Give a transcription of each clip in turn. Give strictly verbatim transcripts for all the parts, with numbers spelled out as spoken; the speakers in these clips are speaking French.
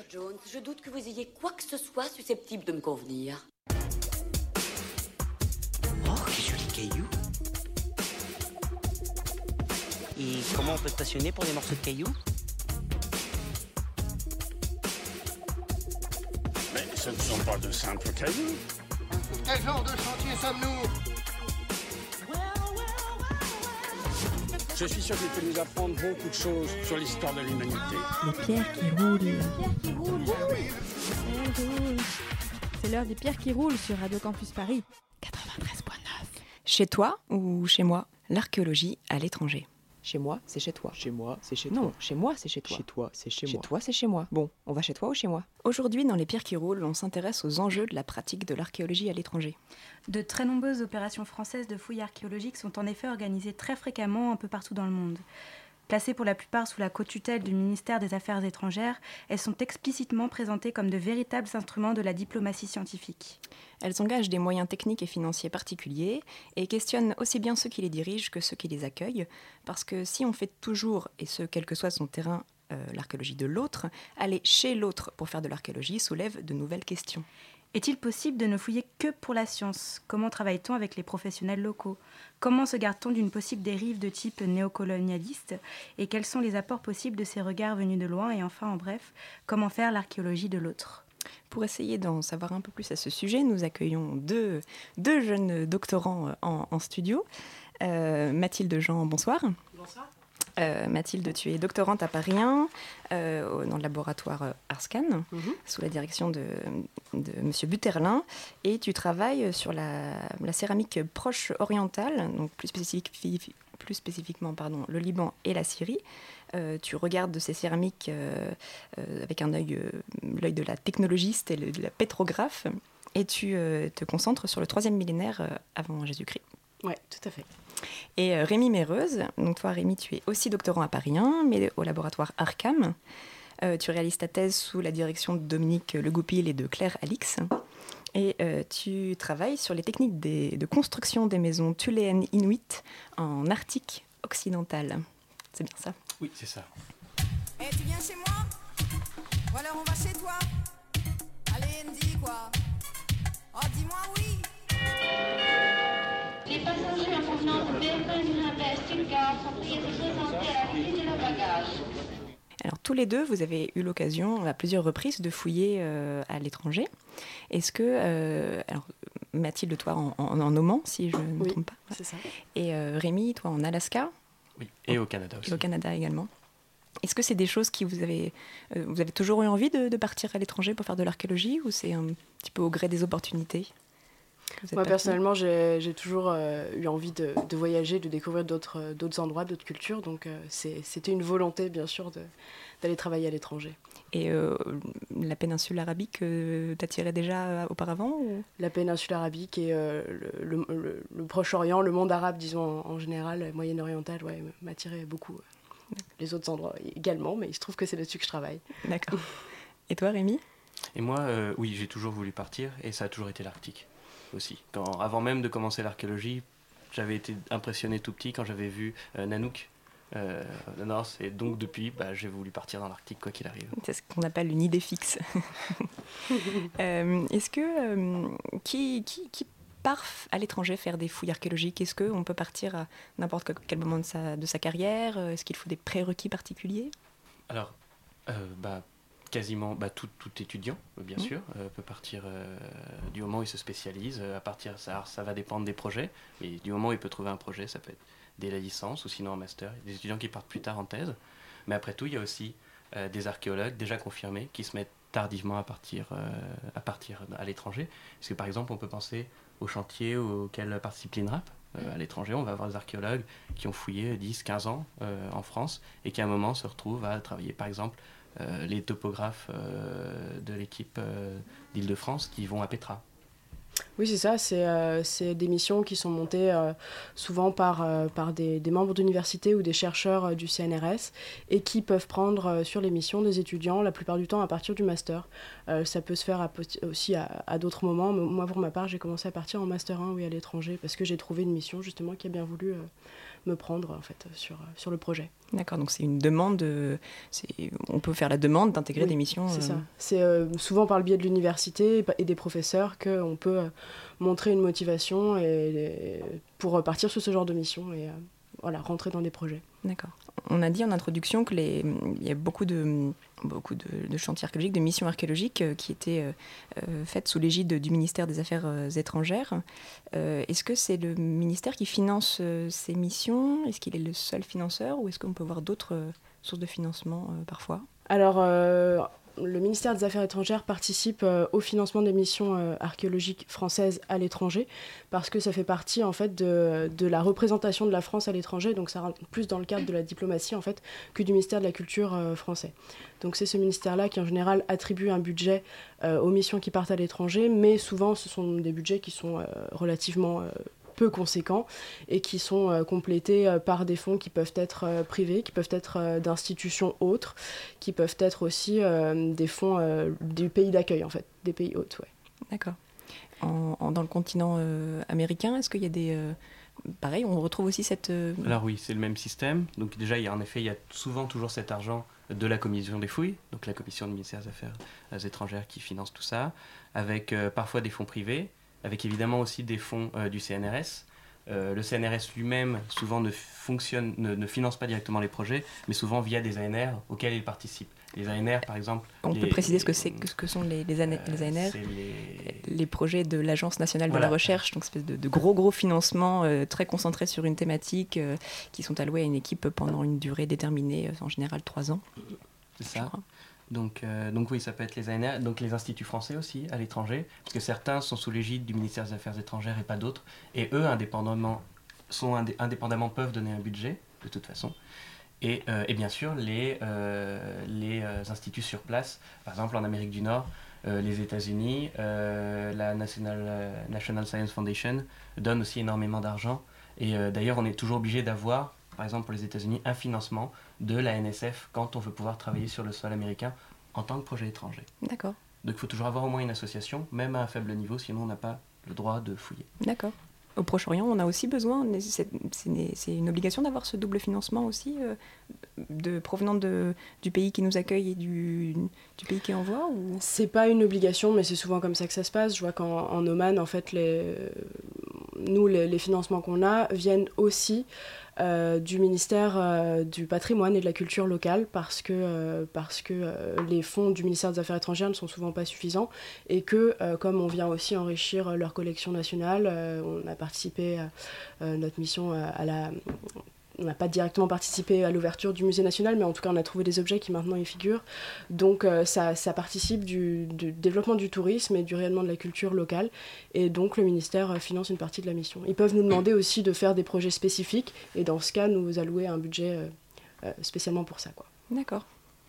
Monsieur Jones, je doute que vous ayez quoi que ce soit susceptible de me convenir. Oh, quel joli caillou. Et comment on peut stationner pour des morceaux de cailloux? Mais ce ne sont pas de simples cailloux. Quel genre de chantier sommes-nous? Je suis sûr qu'il peut nous apprendre beaucoup de choses sur l'histoire de l'humanité. Les pierres qui roulent. Les pierres qui roulent. Elles roulent. C'est l'heure des pierres qui roulent sur Radio Campus Paris quatre-vingt-treize virgule neuf. Chez toi ou chez moi, l'archéologie à l'étranger. Chez moi, c'est chez toi. Chez moi, c'est chez non, toi. Chez moi, c'est chez toi. Chez toi, c'est chez, chez moi. Chez toi, c'est chez moi. Bon, on va chez toi ou chez moi? Aujourd'hui, dans Les Pierres qui roulent, on s'intéresse aux enjeux de la pratique de l'archéologie à l'étranger. De très nombreuses opérations françaises de fouilles archéologiques sont en effet organisées très fréquemment un peu partout dans le monde. Placées pour la plupart sous la co-tutelle du ministère des Affaires étrangères, elles sont explicitement présentées comme de véritables instruments de la diplomatie scientifique. Elles engagent des moyens techniques et financiers particuliers et questionnent aussi bien ceux qui les dirigent que ceux qui les accueillent, parce que si on fait toujours, et ce quel que soit son terrain, euh, l'archéologie de l'autre, aller chez l'autre pour faire de l'archéologie soulève de nouvelles questions. Est-il possible de ne fouiller que pour la science? Comment travaille-t-on avec les professionnels locaux? Comment se garde-t-on d'une possible dérive de type néocolonialiste? Et quels sont les apports possibles de ces regards venus de loin? Et enfin, en bref, comment faire l'archéologie de l'autre? Pour essayer d'en savoir un peu plus à ce sujet, nous accueillons deux, deux jeunes doctorants en, en studio. Euh, Mathilde Jean, bonsoir. Bonsoir. Euh, Mathilde, tu es doctorante à Paris un, euh, dans le laboratoire Arscan, mm-hmm. sous la direction de, de M. Butterlin, et tu travailles sur la, la céramique proche orientale, donc plus, spécifique, plus spécifiquement pardon, le Liban et la Syrie. Euh, tu regardes ces céramiques euh, euh, avec un œil, euh, l'œil de la technologiste et le, de la pétrographe, et tu euh, te concentres sur le troisième millénaire euh, avant Jésus-Christ. Oui, tout à fait. Et euh, Rémi Méreuse, donc toi Rémi, tu es aussi doctorant à Paris un, mais au laboratoire Arcam. Euh, tu réalises ta thèse sous la direction de Dominique Le Goupil et de Claire Alix. Et euh, tu travailles sur les techniques des, de construction des maisons thuléennes inuites en Arctique occidental. C'est bien ça? Oui, c'est ça. Eh, hey, tu viens chez moi? Ou alors on va chez toi? Allez, Andy, quoi? Oh, dis-moi oui! Les passagers en provenance de Bergen à Stuttgart sont priés de se présenter à la visite de leurs bagages. Alors tous les deux, vous avez eu l'occasion à plusieurs reprises de fouiller euh, à l'étranger. Est-ce que, euh, alors Mathilde, toi en, en, en Oman, si je ne me oui, trompe pas. C'est ça. Et euh, Rémi, toi en Alaska. Oui, et au Canada aussi. Et au Canada également. Est-ce que c'est des choses qui vous avez, euh, vous avez toujours eu envie de, de partir à l'étranger pour faire de l'archéologie, ou c'est un petit peu au gré des opportunités? Moi, personnellement, j'ai, j'ai toujours euh, eu envie de, de voyager, de découvrir d'autres, d'autres endroits, d'autres cultures. Donc, euh, c'est, c'était une volonté, bien sûr, de, d'aller travailler à l'étranger. Et euh, la péninsule arabique euh, t'attirait déjà auparavant ou... La péninsule arabique et euh, le, le, le, le Proche-Orient, le monde arabe, disons, en, en général, moyen-oriental, ouais, m'attirait beaucoup. Les autres endroits également, mais il se trouve que c'est là-dessus que je travaille. D'accord. Et toi, Rémi? Et moi, euh, oui, j'ai toujours voulu partir, et ça a toujours été l'Arctique. Aussi. Quand, avant même de commencer l'archéologie, j'avais été impressionné tout petit quand j'avais vu euh, Nanook. Euh, non, c'est donc depuis, bah, j'ai voulu partir dans l'Arctique quoi qu'il arrive. C'est ce qu'on appelle une idée fixe. euh, est-ce que euh, qui, qui, qui part à l'étranger faire des fouilles archéologiques? Est-ce qu'on peut partir à n'importe quel moment de sa, de sa carrière? Est-ce qu'il faut des prérequis particuliers? Alors, euh, bah quasiment bah, tout, tout étudiant, bien mmh. sûr, euh, peut partir euh, du moment où il se spécialise. Euh, à partir, ça, ça va dépendre des projets, mais du moment où il peut trouver un projet, ça peut être dès la licence ou sinon en master. Il y a des étudiants qui partent plus tard en thèse, mais après tout, il y a aussi euh, des archéologues déjà confirmés qui se mettent tardivement à partir, euh, à, partir à l'étranger. Parce que par exemple, on peut penser aux chantiers auxquels participe l'INRAP. Euh, à l'étranger, on va avoir des archéologues qui ont fouillé dix quinze ans euh, en France et qui à un moment se retrouvent à travailler, par exemple, Euh, les topographes euh, de l'équipe euh, d'Île-de-France qui vont à Petra. Oui, c'est ça. C'est, euh, c'est des missions qui sont montées euh, souvent par, euh, par des, des membres d'université ou des chercheurs euh, du C N R S et qui peuvent prendre euh, sur les missions des étudiants, la plupart du temps à partir du master. Euh, ça peut se faire à, aussi à, à d'autres moments. Moi, pour ma part, j'ai commencé à partir en master un, oui, à l'étranger, parce que j'ai trouvé une mission justement qui a bien voulu euh, me prendre en fait sur, sur le projet. D'accord, donc c'est une demande, euh, c'est, on peut faire la demande d'intégrer Oui, des missions. c'est euh... ça. C'est euh, souvent par le biais de l'université et des professeurs qu'on peut euh, montrer une motivation et, et pour partir sur ce genre de mission et euh, voilà, rentrer dans des projets. D'accord. On a dit en introduction qu'il y a beaucoup de, beaucoup de, de chantiers archéologiques, de missions archéologiques euh, qui étaient euh, euh, faites sous l'égide du ministère des Affaires euh, étrangères. Euh, est-ce que c'est le ministère qui finance euh, ces missions ? Est-ce qu'il est le seul financeur ou est-ce qu'on peut voir d'autres euh, sources de financement euh, parfois ? Alors, euh, le ministère des Affaires étrangères participe euh, au financement des missions euh, archéologiques françaises à l'étranger parce que ça fait partie en fait de, de la représentation de la France à l'étranger, donc ça rentre plus dans le cadre de la diplomatie en fait que du ministère de la Culture euh, français. Donc c'est ce ministère-là qui en général attribue un budget euh, aux missions qui partent à l'étranger, mais souvent ce sont des budgets qui sont euh, relativement euh, peu conséquents et qui sont euh, complétés euh, par des fonds qui peuvent être euh, privés, qui peuvent être euh, d'institutions autres, qui peuvent être aussi euh, des fonds euh, du pays d'accueil en fait, des pays hôtes. Ouais. D'accord. En, en, dans le continent euh, américain, est-ce qu'il y a des... Euh, pareil, on retrouve aussi cette... Euh... Alors oui, c'est le même système. Donc déjà, il y a, en effet, il y a souvent toujours cet argent de la commission des fouilles, donc la commission du ministère des Affaires étrangères qui finance tout ça, avec euh, parfois des fonds privés, avec évidemment aussi des fonds euh, du C N R S. Euh, le C N R S lui-même, souvent, ne, fonctionne, ne, ne finance pas directement les projets, mais souvent via des A N R auxquels il participe. Les A N R, par exemple... On les, peut préciser les, ce que, c'est, ce que sont les, les, A N R, euh, les A N R, les... les projets de l'Agence nationale voilà. de la recherche, donc espèce de, de gros gros financements euh, très concentrés sur une thématique euh, qui sont alloués à une équipe pendant une durée déterminée, euh, en général trois ans. C'est ça. Donc, euh, donc oui, ça peut être les A N R, donc les instituts français aussi à l'étranger, parce que certains sont sous l'égide du ministère des Affaires étrangères et pas d'autres, et eux, indépendamment, sont indé- indépendamment peuvent donner un budget, de toute façon. Et, euh, et bien sûr, les, euh, les euh, instituts sur place, par exemple en Amérique du Nord, euh, les États-Unis, euh, la National, euh, National Science Foundation donne aussi énormément d'argent. Et euh, d'ailleurs, on est toujours obligé d'avoir, par exemple pour les États-Unis, un financement de la N S F quand on veut pouvoir travailler sur le sol américain en tant que projet étranger. D'accord. Donc il faut toujours avoir au moins une association, même à un faible niveau, sinon on n'a pas le droit de fouiller. D'accord. Au Proche-Orient, on a aussi besoin, c'est, c'est, c'est une obligation d'avoir ce double financement aussi, euh, de, provenant de, du pays qui nous accueille et du, du pays qui envoie ou... C'est pas une obligation, mais c'est souvent comme ça que ça se passe. Je vois qu'en en Oman, en fait, les, nous, les, les financements qu'on a viennent aussi euh, du ministère euh, du patrimoine et de la culture locale parce que, euh, parce que euh, les fonds du ministère des Affaires étrangères ne sont souvent pas suffisants et que, euh, comme on vient aussi enrichir leur collection nationale, euh, on a participé à euh, notre mission à, à la... On n'a pas directement participé à l'ouverture du musée national, mais en tout cas on a trouvé des objets qui maintenant y figurent. Donc euh, ça, ça participe du, du développement du tourisme et du rayonnement de la culture locale. Et donc le ministère finance une partie de la mission. Ils peuvent nous demander aussi de faire des projets spécifiques et dans ce cas nous allouer un budget euh, euh, spécialement pour ça, quoi. D'accord.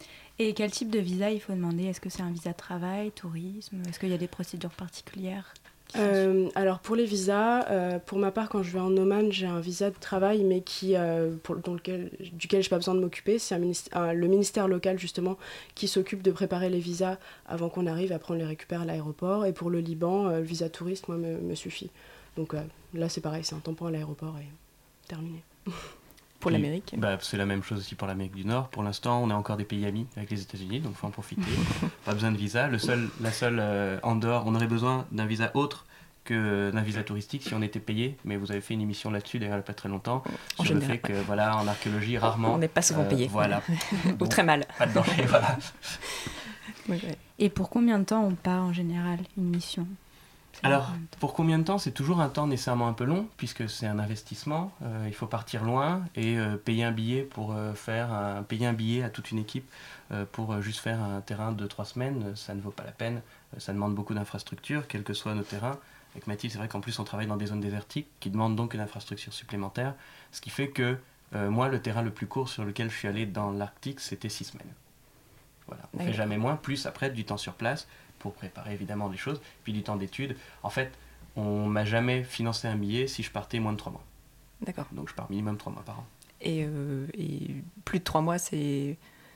Et quel type de visa il faut demander ? Est-ce que c'est un visa de travail, tourisme ? Est-ce qu'il y a des procédures particulières ? Euh, alors pour les visas, euh, pour ma part quand je vais en Oman j'ai un visa de travail mais qui, euh, pour, dans lequel, duquel je n'ai pas besoin de m'occuper. C'est un ministère, un, le ministère local justement qui s'occupe de préparer les visas avant qu'on arrive, après on les récupère à l'aéroport. Et pour le Liban, euh, le visa touriste moi me, me suffit. Donc euh, là c'est pareil, c'est un tampon à l'aéroport et terminé. Pour Puis, l'Amérique bah, c'est la même chose aussi pour l'Amérique du Nord. Pour l'instant, on est encore des pays amis avec les États-Unis, donc il faut en profiter. Pas besoin de visa. Le seul, la seule, euh, en dehors, on aurait besoin d'un visa autre que d'un visa touristique si on était payé. Mais vous avez fait une émission là-dessus, d'ailleurs, il n'y a pas très longtemps, en sur général, le fait que, voilà, en archéologie, rarement... On n'est pas souvent euh, payé. Voilà. Ou Donc, très mal. Pas de danger, voilà. Okay. Et pour combien de temps on part en général une mission ? Alors, pour combien de temps ? C'est toujours un temps nécessairement un peu long, puisque c'est un investissement. Euh, il faut partir loin et euh, payer un billet pour euh, faire un, payer un billet à toute une équipe euh, pour euh, juste faire un terrain de trois semaines. Ça ne vaut pas la peine. Euh, ça demande beaucoup d'infrastructures, quels que soient nos terrains. Avec Mathilde, c'est vrai qu'en plus, on travaille dans des zones désertiques qui demandent donc une infrastructure supplémentaire. Ce qui fait que euh, moi, le terrain le plus court sur lequel je suis allé dans l'Arctique, c'était six semaines. Voilà. On ne fait jamais moins, plus après du temps sur place, pour préparer évidemment les choses, puis du temps d'études. En fait, on m'a jamais financé un billet si je partais moins de trois mois. D'accord. Donc je pars minimum trois mois par an. Et, euh, et plus de trois mois, c'est,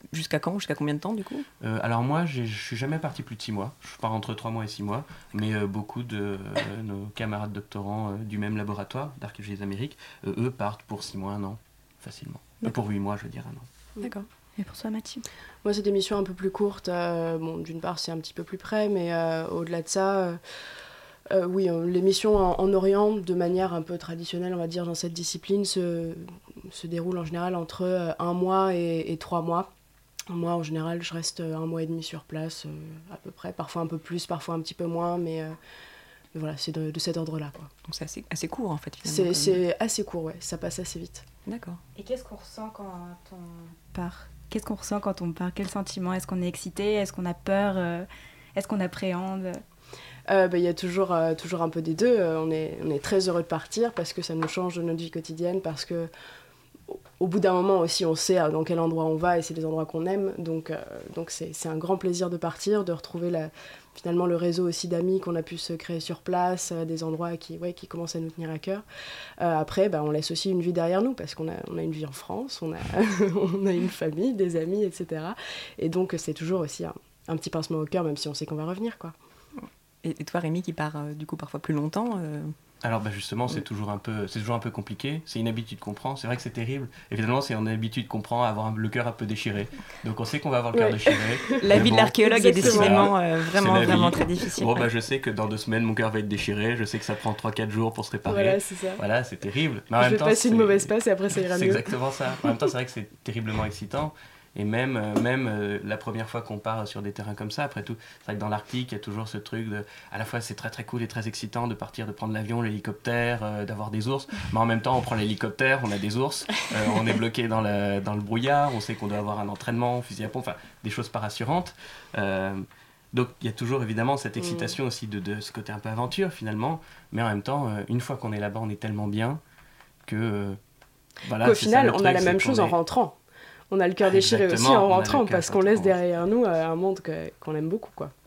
jusqu'à quand? Jusqu'à combien de temps, du coup? euh, Alors moi, j'ai- je suis jamais parti plus de six mois. Je pars entre trois mois et six mois. Mais euh, beaucoup de euh, nos camarades doctorants euh, du même laboratoire d'archéologie des Amériques, euh, eux partent pour six mois, un an, facilement. Euh, pour huit mois, je veux dire, un an. D'accord. Et pour toi, Mathilde? Moi, c'est des missions un peu plus courtes. euh, bon, d'une part, c'est un petit peu plus près, mais euh, au-delà de ça, euh, euh, oui, euh, les missions en, en Orient, de manière un peu traditionnelle, on va dire, dans cette discipline, se, se déroulent en général entre euh, un mois et, et trois mois. Moi, en général, je reste euh, un mois et demi sur place, euh, à peu près. Parfois un peu plus, parfois un petit peu moins, mais, euh, mais voilà, c'est de, de cet ordre-là, quoi. Donc c'est assez, assez court, en fait, finalement. C'est, comme- c'est assez court, ouais. Ça passe assez vite. D'accord. Et qu'est-ce qu'on ressent quand on part? Qu'est-ce qu'on ressent quand on part? Quel sentiment? Est-ce qu'on est excité? Est-ce qu'on a peur? Euh, Est-ce qu'on appréhende? Euh, bah, y a toujours, euh, toujours un peu des deux. Euh, on est, on est très heureux de partir parce que ça nous change de notre vie quotidienne, parce que au- au bout d'un moment aussi, on sait euh, dans quel endroit on va et c'est des endroits qu'on aime. Donc, euh, donc c'est, c'est un grand plaisir de partir, de retrouver la, finalement le réseau aussi d'amis qu'on a pu se créer sur place, euh, des endroits qui, ouais, qui commencent à nous tenir à cœur. Euh, après, bah, on laisse aussi une vie derrière nous parce qu'on a, on a une vie en France, on a, on a une famille, des amis, et cetera. Et donc c'est toujours aussi un, un petit pincement au cœur, même si on sait qu'on va revenir, quoi. Et, et toi, Rémi, qui part euh, du coup parfois plus longtemps euh, Alors bah justement, c'est Oui. toujours un peu, c'est toujours un peu compliqué. C'est une habitude qu'on prend. C'est vrai que c'est terrible. Évidemment, c'est une habitude qu'on prend à avoir un- le cœur un peu déchiré. Donc on sait qu'on va avoir le cœur Ouais. déchiré. La Mais vie de bon, l'archéologue est exactement. décidément euh, c'est vraiment, la vraiment vie. très difficile. Bon ouais. bah je sais que dans deux semaines, mon cœur va être déchiré. Je sais que ça prend trois quatre jours pour se réparer. Voilà, c'est ça. Voilà, c'est terrible. Mais en Je même vais temps, passer une c'est- mauvaise passe et après ça ira C'est mieux. exactement ça. En même temps, c'est vrai que c'est terriblement excitant. Et même, euh, même euh, la première fois qu'on part sur des terrains comme ça, après tout, c'est vrai que dans l'Arctique, il y a toujours ce truc de. À la fois, c'est très très cool et très excitant de partir, de prendre l'avion, l'hélicoptère, euh, d'avoir des ours. Mais en même temps, on prend l'hélicoptère, on a des ours, euh, on est bloqué dans, la, dans le brouillard, on sait qu'on doit avoir un entraînement, fusil à pompe, enfin, des choses pas rassurantes. Euh, donc, il y a toujours évidemment cette excitation aussi de, de ce côté un peu aventure finalement. Mais en même temps, euh, une fois qu'on est là-bas, on est tellement bien que. euh, voilà, Qu'au c'est ça, final, le on truc, a la c'est même qu'on chose en est- rentrant. On a le cœur Ah, déchiré aussi exactement, en on a le rentrant, cœur parce qu'on laisse rentrant. derrière nous euh, un monde que- qu'on aime beaucoup, quoi.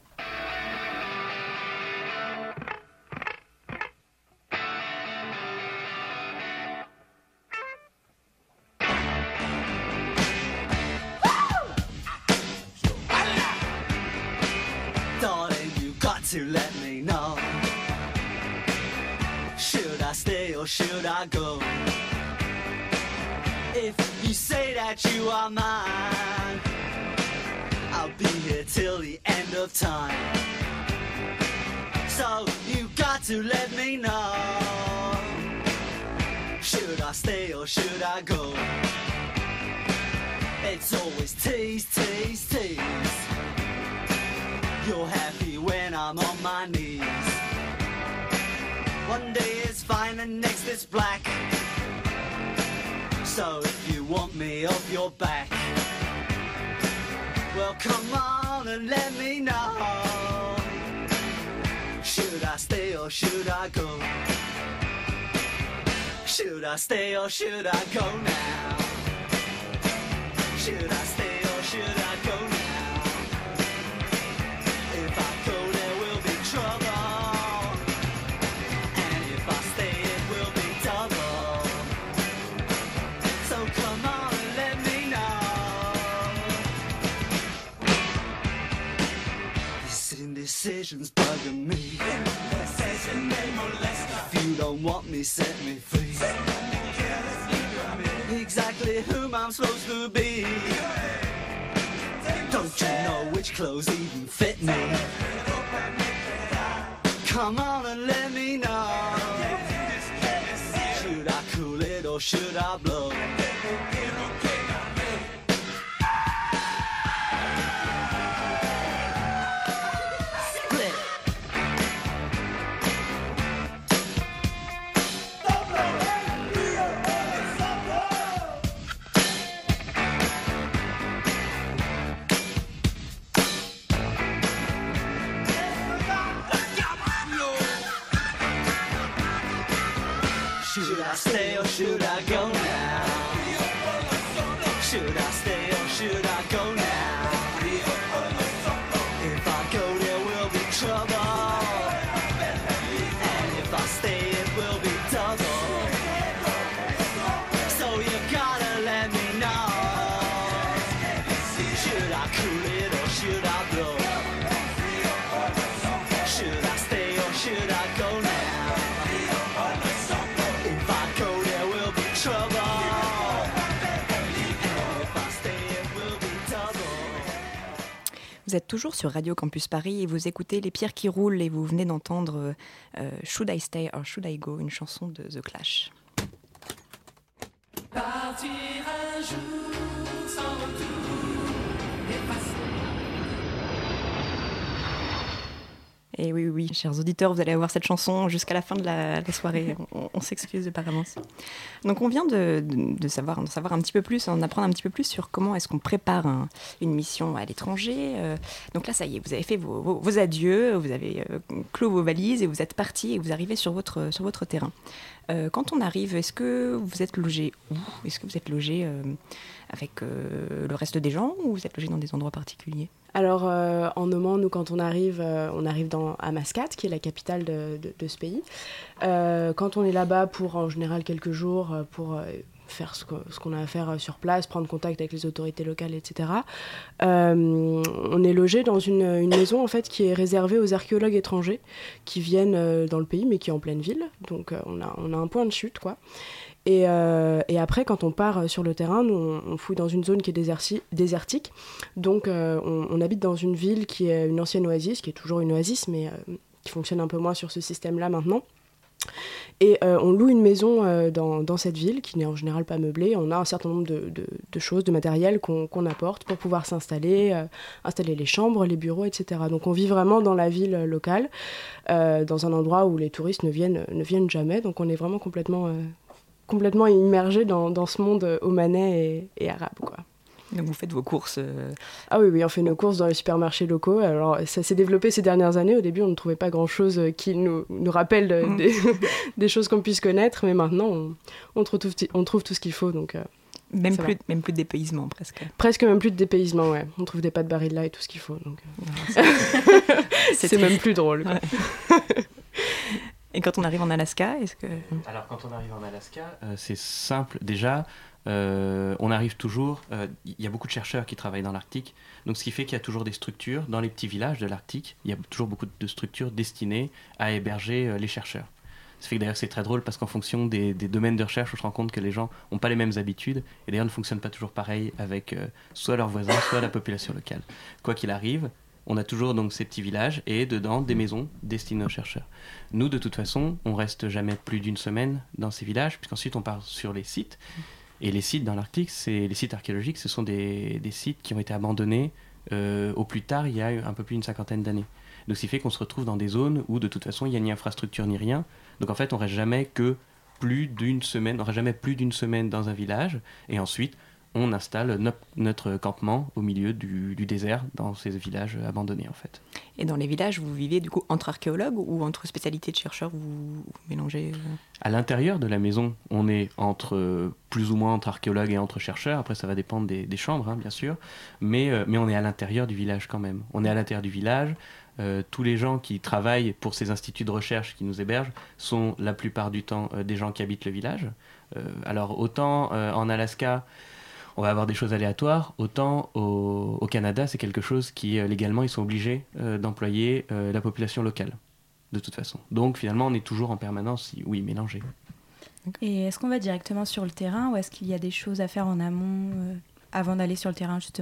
Darling, you got to let me know. Should I stay or should I go? If you say that you are mine, I'll be here till the end of time. So you got to let me know. Should I stay or should I go? It's always tease, tease, tease. You're happy when I'm on my knees. One day is fine and next is black. So if you want me off your back, well come on and let me know. Should I stay or should I go? Should I stay or should I go now? Should I stay or should I go now? If I go there will be trouble, and if I stay it will be double. So come on and let me know. This indecision's bugging me. If you don't want me, set me free. Exactly whom I'm supposed to be. Don't you know which clothes even fit me? Come on and let me know. Should I cool it or should I blow? Split. Should I stay or should I go now? Vous êtes toujours sur Radio Campus Paris et vous écoutez Les Pierres qui roulent et vous venez d'entendre euh, Should I Stay or Should I Go, une chanson de The Clash. Partir un jour sans retour, effacer. Et oui, oui, oui, chers auditeurs, vous allez avoir cette chanson jusqu'à la fin de la, la soirée. On, on s'excuse de par avance. Donc on vient de, de, de, savoir, de savoir un petit peu plus, en apprendre un petit peu plus sur comment est-ce qu'on prépare un, une mission à l'étranger. Euh, donc là, ça y est, vous avez fait vos, vos, vos adieux, vous avez euh, clos vos valises et vous êtes partis et vous arrivez sur votre, sur votre terrain. Euh, quand on arrive, est-ce que vous êtes logé où ? Est-ce que vous êtes logé euh, avec euh, le reste des gens ou vous êtes logé dans des endroits particuliers ? Alors, euh, en Oman, nous, quand on arrive, euh, on arrive dans, à Mascate, qui est la capitale de, de, de ce pays. Euh, quand on est là-bas pour, en général, quelques jours, pour euh, faire ce, que, ce qu'on a à faire sur place, prendre contact avec les autorités locales, et cetera, euh, on est logé dans une, une maison, en fait, qui est réservée aux archéologues étrangers qui viennent euh, dans le pays, mais qui est en pleine ville. Donc, euh, on a, on a un point de chute, quoi. Et, euh, et après, quand on part sur le terrain, nous, on, on fouille dans une zone qui est déserti- désertique. Donc, euh, on, on habite dans une ville qui est une ancienne oasis, qui est toujours une oasis, mais euh, qui fonctionne un peu moins sur ce système-là maintenant. Et euh, on loue une maison euh, dans, dans cette ville, qui n'est en général pas meublée. On a un certain nombre de, de, de choses, de matériel qu'on, qu'on apporte pour pouvoir s'installer, euh, installer les chambres, les bureaux, et cetera. Donc, on vit vraiment dans la ville locale, euh, dans un endroit où les touristes ne viennent, ne viennent jamais. Donc, on est vraiment complètement... Euh, complètement immergé dans, dans ce monde omanais et, et arabe, quoi. Donc vous faites vos courses euh... Ah oui, oui, on fait nos courses dans les supermarchés locaux. Alors ça s'est développé ces dernières années. Au début, on ne trouvait pas grand-chose qui nous, nous rappelle mmh. des, des choses qu'on puisse connaître, mais maintenant, on, on, trouve, on trouve tout ce qu'il faut. Donc, euh, même, plus, même plus de dépaysement, presque. Presque même plus de dépaysement, ouais. On trouve des pâtes Barilla et tout ce qu'il faut. Donc, euh... c'est, c'est même plus drôle, quoi. Ouais. Et quand on arrive en Alaska, est-ce que... Alors, quand on arrive en Alaska, euh, c'est simple. Déjà, euh, on arrive toujours... Il euh, y a beaucoup de chercheurs qui travaillent dans l'Arctique. Donc, ce qui fait qu'il y a toujours des structures. Dans les petits villages de l'Arctique, il y a toujours beaucoup de structures destinées à héberger euh, les chercheurs. Ça fait que d'ailleurs, c'est très drôle parce qu'en fonction des, des domaines de recherche, on se rend compte que les gens n'ont pas les mêmes habitudes. Et d'ailleurs, ne fonctionnent pas toujours pareil avec euh, soit leurs voisins, soit la population locale. Quoi qu'il arrive... On a toujours donc ces petits villages et dedans des maisons destinées aux chercheurs. Nous, de toute façon, on reste jamais plus d'une semaine dans ces villages, puisqu'ensuite on part sur les sites. Et les sites dans l'Arctique, c'est les sites archéologiques, ce sont des, des sites qui ont été abandonnés euh, au plus tard, il y a un peu plus d'une cinquantaine d'années. Donc, ce qui fait qu'on se retrouve dans des zones où, de toute façon, il n'y a ni infrastructure ni rien. Donc, en fait, on reste jamais que plus d'une semaine, on reste jamais plus d'une semaine dans un village. Et ensuite, on installe no- notre campement au milieu du, du désert dans ces villages abandonnés en fait. Et dans les villages, vous vivez du coup entre archéologues ou entre spécialités de chercheurs, vous, vous mélangez euh... À l'intérieur de la maison, on est entre plus ou moins entre archéologues et entre chercheurs. Après, ça va dépendre des, des chambres, hein, bien sûr. Mais, euh, mais on est à l'intérieur du village quand même. On est à l'intérieur du village. Euh, tous les gens qui travaillent pour ces instituts de recherche qui nous hébergent sont la plupart du temps euh, des gens qui habitent le village. Euh, alors autant euh, en Alaska, on va avoir des choses aléatoires, autant au, au Canada, c'est quelque chose qui, euh, légalement, ils sont obligés euh, d'employer euh, la population locale, de toute façon. Donc, finalement, on est toujours en permanence, oui, mélangé. Et est-ce qu'on va directement sur le terrain ou est-ce qu'il y a des choses à faire en amont euh, avant d'aller sur le terrain, justement ?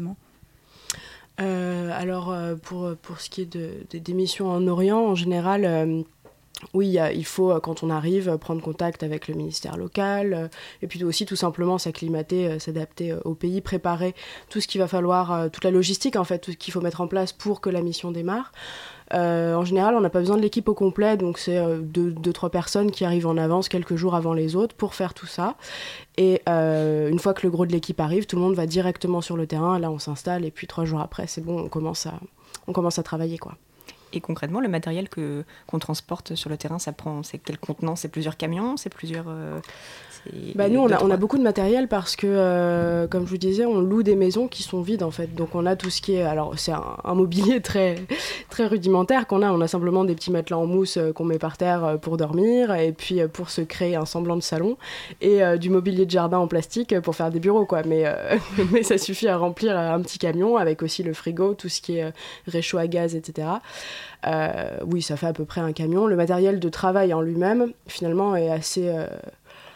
euh, Alors, euh, pour, pour ce qui est de, de, des missions en Orient, en général... Euh, Oui, il faut, quand on arrive, prendre contact avec le ministère local euh, et puis aussi tout simplement s'acclimater, euh, s'adapter euh, au pays, préparer tout ce qu'il va falloir, euh, toute la logistique en fait, tout ce qu'il faut mettre en place pour que la mission démarre. Euh, en général, on n'a pas besoin de l'équipe au complet, donc c'est euh, deux, deux, trois personnes qui arrivent en avance quelques jours avant les autres pour faire tout ça. Et euh, une fois que le gros de l'équipe arrive, tout le monde va directement sur le terrain, là on s'installe et puis trois jours après, c'est bon, on commence à, on commence à travailler, quoi. Et concrètement, le matériel que, qu'on transporte sur le terrain, ça prend, c'est quel contenant ? C'est plusieurs camions ? C'est plusieurs... Euh, c'est bah nous, on a, on a beaucoup de matériel parce que, euh, comme je vous disais, on loue des maisons qui sont vides, en fait. Donc, on a tout ce qui est... Alors, c'est un, un mobilier très, très rudimentaire qu'on a. On a simplement des petits matelas en mousse euh, qu'on met par terre pour dormir et puis euh, pour se créer un semblant de salon et euh, du mobilier de jardin en plastique pour faire des bureaux, quoi. Mais, euh, mais ça suffit à remplir un petit camion avec aussi le frigo, tout ce qui est euh, réchaud à gaz, et cetera. Euh, oui, ça fait à peu près un camion. Le matériel de travail en lui-même, finalement, est assez, euh,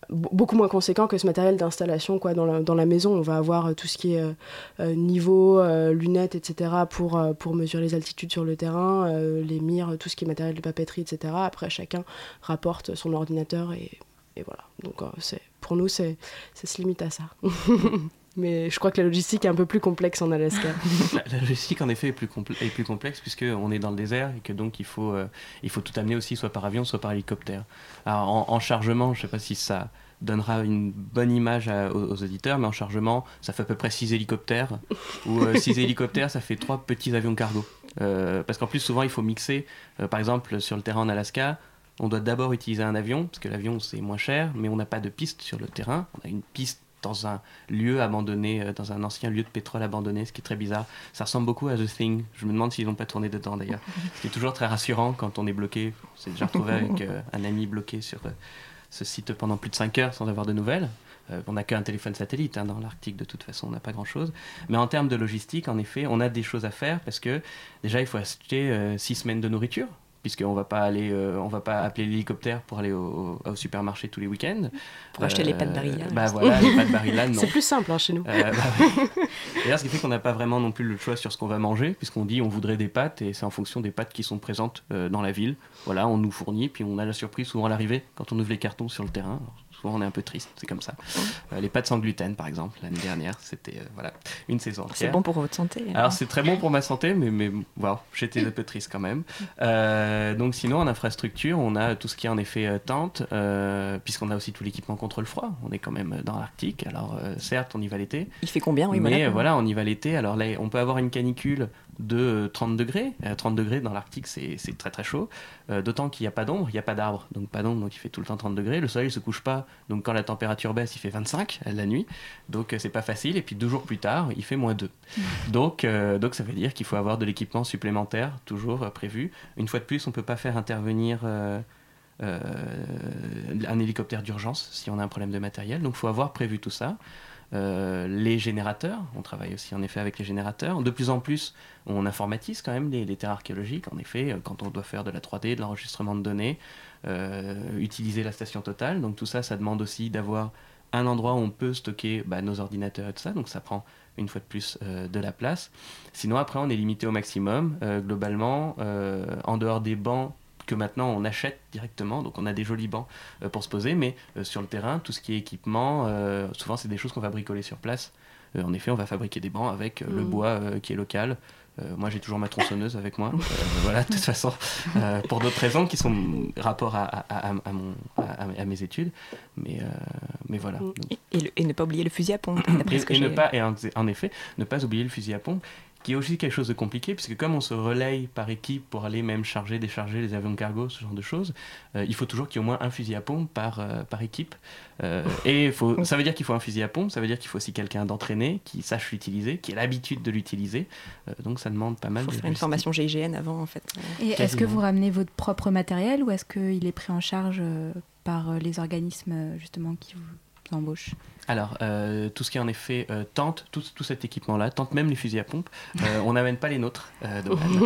beaucoup moins conséquent que ce matériel d'installation quoi, dans, la, dans la maison. On va avoir tout ce qui est euh, niveau, euh, lunettes, et cetera pour, euh, pour mesurer les altitudes sur le terrain, euh, les mires, tout ce qui est matériel de papeterie, et cetera. Après, chacun rapporte son ordinateur et, et voilà. Donc, euh, c'est, pour nous, c'est, ça se limite à ça. Mais je crois que la logistique est un peu plus complexe en Alaska. la, la logistique, en effet, est plus, compl- est plus complexe puisqu'on est dans le désert et que donc il faut, euh, il faut tout amener aussi, soit par avion, soit par hélicoptère. Alors, en, en chargement, je ne sais pas si ça donnera une bonne image à, aux, aux auditeurs, mais en chargement, ça fait à peu près six hélicoptères. Ou euh, six hélicoptères, ça fait trois petits avions cargo. Euh, parce qu'en plus, souvent, il faut mixer. Euh, par exemple, sur le terrain en Alaska, on doit d'abord utiliser un avion, parce que l'avion, c'est moins cher, mais on n'a pas de piste sur le terrain. On a une piste dans un lieu abandonné, euh, dans un ancien lieu de pétrole abandonné, ce qui est très bizarre. Ça ressemble beaucoup à The Thing. Je me demande s'ils n'ont pas tourné dedans d'ailleurs. Ce qui est toujours très rassurant quand on est bloqué. On s'est déjà retrouvé avec euh, un ami bloqué sur euh, ce site pendant plus de cinq heures sans avoir de nouvelles. Euh, on n'a qu'un téléphone satellite hein, dans l'Arctique, de toute façon, on n'a pas grand-chose. Mais en termes de logistique, en effet, on a des choses à faire parce que déjà, il faut acheter euh, six semaines de nourriture. Puisqu'on va pas aller, euh, on va pas appeler l'hélicoptère pour aller au, au supermarché tous les week-ends. Pour euh, acheter les pâtes Barilla. Bah voilà, les pâtes Barilla, non. C'est plus simple hein, chez nous. Euh, bah, D'ailleurs, ce qui fait qu'on n'a pas vraiment non plus le choix sur ce qu'on va manger, puisqu'on dit on voudrait des pâtes et c'est en fonction des pâtes qui sont présentes euh, dans la ville. Voilà, on nous fournit, puis on a la surprise souvent à l'arrivée quand on ouvre les cartons sur le terrain. Alors, souvent on est un peu triste, c'est comme ça. Euh, les pâtes sans gluten, par exemple, l'année dernière, c'était euh, voilà une saison entière. C'est bon pour votre santé. Alors, alors c'est très bon pour ma santé, mais mais wow, j'étais un peu triste quand même. Euh, donc sinon en infrastructure, on a tout ce qui est en effet euh, tente, euh, puisqu'on a aussi tout l'équipement contre le froid. On est quand même dans l'Arctique. Alors euh, certes, on y va l'été. Il fait combien oui, Mais voilà, euh, voilà, on y va l'été. Alors là, on peut avoir une canicule de trente degrés. Euh, trente degrés dans l'Arctique, c'est, c'est très très chaud. Euh, d'autant qu'il n'y a pas d'ombre, il n'y a pas d'arbres. Donc pas d'ombre, donc il fait tout le temps trente degrés. Le soleil ne se couche pas. Donc quand la température baisse, il fait vingt-cinq la nuit. Donc euh, c'est pas facile. Et puis deux jours plus tard, il fait moins deux. Donc, euh, donc ça veut dire qu'il faut avoir de l'équipement supplémentaire, toujours euh, prévu. Une fois de plus, on ne peut pas faire intervenir euh, euh, un hélicoptère d'urgence si on a un problème de matériel. Donc il faut avoir prévu tout ça. Euh, les générateurs, on travaille aussi en effet avec les générateurs. De plus en plus, on informatise quand même les, les terres archéologiques. En effet, quand on doit faire de la trois D, de l'enregistrement de données, euh, utiliser la station totale. Donc tout ça, ça demande aussi d'avoir un endroit où on peut stocker bah, nos ordinateurs et tout ça. Donc ça prend une fois de plus euh, de la place. Sinon après, on est limité au maximum. Euh, globalement, euh, en dehors des bancs que maintenant on achète directement, donc on a des jolis bancs euh, pour se poser, mais euh, sur le terrain, tout ce qui est équipement, euh, souvent c'est des choses qu'on va bricoler sur place. Euh, en effet, on va fabriquer des bancs avec euh, mmh. le bois euh, qui est local. Euh, moi, j'ai toujours ma tronçonneuse avec moi. Euh, voilà, de toute façon, euh, pour d'autres raisons qui sont rapport à, à, à, à, mon, à, à mes études. Mais, euh, mais voilà. Donc. Et, et, le, et ne pas oublier le fusil à pompe. Et, et, et, ne pas, et en, en effet, ne pas oublier le fusil à pompe, qui est aussi quelque chose de compliqué, puisque comme on se relaye par équipe pour aller même charger, décharger les avions de cargo, ce genre de choses, euh, il faut toujours qu'il y ait au moins un fusil à pompe par, euh, par équipe. Euh, et faut, ça veut dire qu'il faut un fusil à pompe, ça veut dire qu'il faut aussi quelqu'un d'entraîné, qui sache l'utiliser, qui ait l'habitude de l'utiliser. Euh, donc ça demande pas mal de... Il faut faire une formation G I G N avant, en fait. Et Quasiment. Est-ce que vous ramenez votre propre matériel ou est-ce qu'il est pris en charge par les organismes justement qui vous embauchent ? Alors, euh, tout ce qui est en effet euh, tente, tout, tout cet équipement-là, tente même les fusils à pompe, euh, on n'amène pas les nôtres, euh,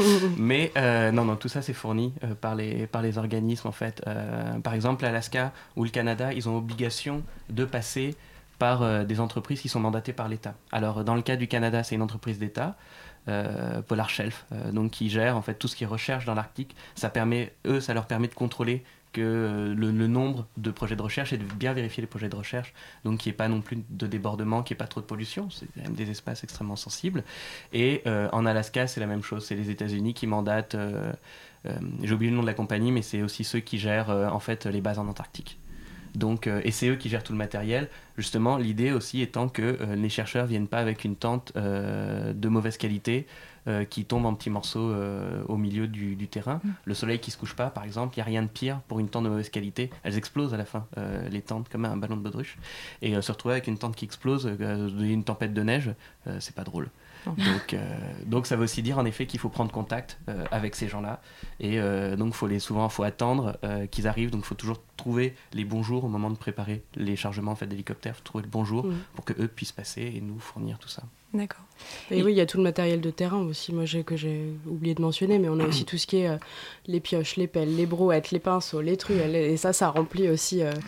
mais euh, non, non, tout ça c'est fourni euh, par, les, par les organismes en fait. Euh, par exemple, l'Alaska ou le Canada, ils ont obligation de passer par euh, des entreprises qui sont mandatées par l'État. Alors, dans le cas du Canada, c'est une entreprise d'État, euh, Polar Shelf, euh, donc qui gère en fait tout ce qui est recherche dans l'Arctique. Ça permet, eux, ça leur permet de contrôler que le, le nombre de projets de recherche et de bien vérifier les projets de recherche, donc qu'il n'y ait pas non plus de débordement, qu'il n'y ait pas trop de pollution, c'est quand même des espaces extrêmement sensibles. Et euh, en Alaska, c'est la même chose, c'est les États-Unis qui mandatent, euh, euh, j'ai oublié le nom de la compagnie, mais c'est aussi ceux qui gèrent euh, en fait les bases en Antarctique. Donc, euh, et c'est eux qui gèrent tout le matériel. Justement, l'idée aussi étant que euh, les chercheurs ne viennent pas avec une tente euh, de mauvaise qualité euh, qui tombe en petits morceaux euh, au milieu du, du terrain. Mmh. Le soleil qui ne se couche pas, par exemple, il n'y a rien de pire pour une tente de mauvaise qualité. Elles explosent à la fin, euh, les tentes, comme un ballon de baudruche. Et euh, se retrouver avec une tente qui explose, euh, une tempête de neige, euh, c'est pas drôle. Donc, euh, donc ça veut aussi dire en effet qu'il faut prendre contact euh, avec ces gens-là et euh, donc faut les, souvent il faut attendre euh, qu'ils arrivent, donc il faut toujours trouver les bons jours au moment de préparer les chargements en fait, d'hélicoptères, il faut trouver le bon jour mmh. pour qu'eux puissent passer et nous fournir tout ça. D'accord. Et, et oui, il y a tout le matériel de terrain aussi, moi j'ai, que j'ai oublié de mentionner, mais on a aussi tout ce qui est euh, les pioches, les pelles, les brouettes, les pinceaux, les truelles, et ça, ça remplit aussi... Euh,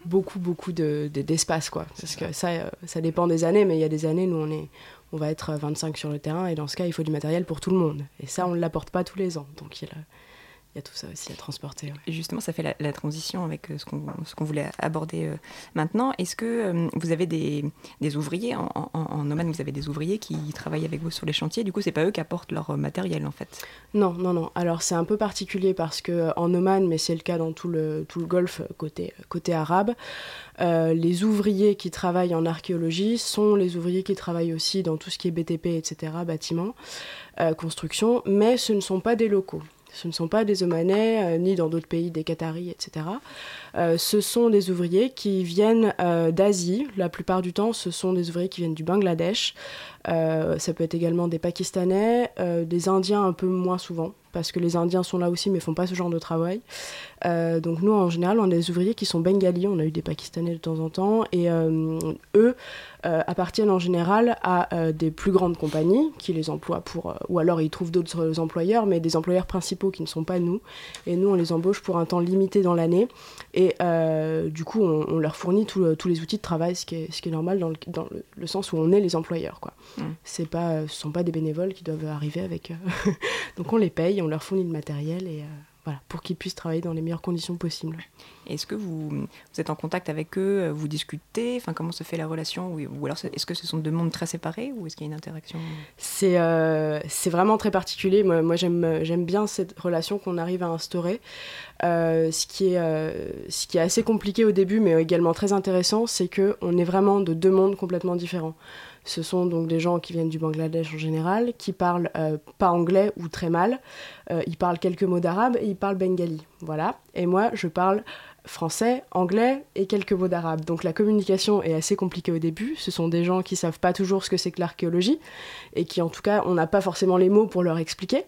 beaucoup, beaucoup de, de, d'espace, quoi. Parce que ça, euh, ça dépend des années, mais il y a des années, nous, on, est, on va être vingt-cinq sur le terrain, et dans ce cas, il faut du matériel pour tout le monde. Et ça, on ne l'apporte pas tous les ans. Donc, il y a, il y a tout ça aussi à transporter. Ouais. Et justement, ça fait la, la transition avec ce qu'on, ce qu'on voulait aborder euh, maintenant. Est-ce que euh, vous avez des, des ouvriers, en, en, en Oman, vous avez des ouvriers qui travaillent avec vous sur les chantiers? Du coup, c'est pas eux qui apportent leur matériel, en fait? Non, non, non. Alors, c'est un peu particulier parce qu'en Oman, mais c'est le cas dans tout le, tout le Golfe côté, côté arabe, euh, les ouvriers qui travaillent en archéologie sont les ouvriers qui travaillent aussi dans tout ce qui est B T P, et cetera, bâtiments, euh, construction, mais ce ne sont pas des locaux. Ce ne sont pas des Omanais, euh, ni dans d'autres pays, des Qataris, et cetera. Euh, ce sont des ouvriers qui viennent euh, d'Asie. La plupart du temps, ce sont des ouvriers qui viennent du Bangladesh. Euh, ça peut être également des Pakistanais, euh, des Indiens un peu moins souvent, parce que les Indiens sont là aussi, mais ne font pas ce genre de travail. Euh, donc nous, en général, on a des ouvriers qui sont bengalis. On a eu des Pakistanais de temps en temps. Et euh, eux euh, appartiennent en général à euh, des plus grandes compagnies qui les emploient pour... Euh, ou alors ils trouvent d'autres employeurs, mais des employeurs principaux qui ne sont pas nous. Et nous, on les embauche pour un temps limité dans l'année. Et euh, du coup, on, on leur fournit tout, tous les outils de travail, ce qui est, ce qui est normal dans, le, dans le, le sens où on est les employeurs, quoi. Mmh. C'est pas, ce ne sont pas des bénévoles qui doivent arriver avec... Euh... Donc on les paye, on leur fournit le matériel et... Euh... Voilà, pour qu'ils puissent travailler dans les meilleures conditions possibles. Est-ce que vous, vous êtes en contact avec eux, vous discutez, enfin, comment se fait la relation? Ou alors est-ce que ce sont deux mondes très séparés ou est-ce qu'il y a une interaction? C'est, euh, c'est vraiment très particulier. Moi, moi j'aime, j'aime bien cette relation qu'on arrive à instaurer. Euh, ce, qui est, euh, ce qui est assez compliqué au début, mais également très intéressant, c'est qu'on est vraiment de deux mondes complètement différents. Ce sont donc des gens qui viennent du Bangladesh en général, qui parlent euh, pas anglais ou très mal. Euh, ils parlent quelques mots d'arabe et ils parlent bengali. Voilà. Et moi, je parle français, anglais et quelques mots d'arabe. Donc la communication est assez compliquée au début. Ce sont des gens qui savent pas toujours ce que c'est que l'archéologie et qui, en tout cas, on n'a pas forcément les mots pour leur expliquer.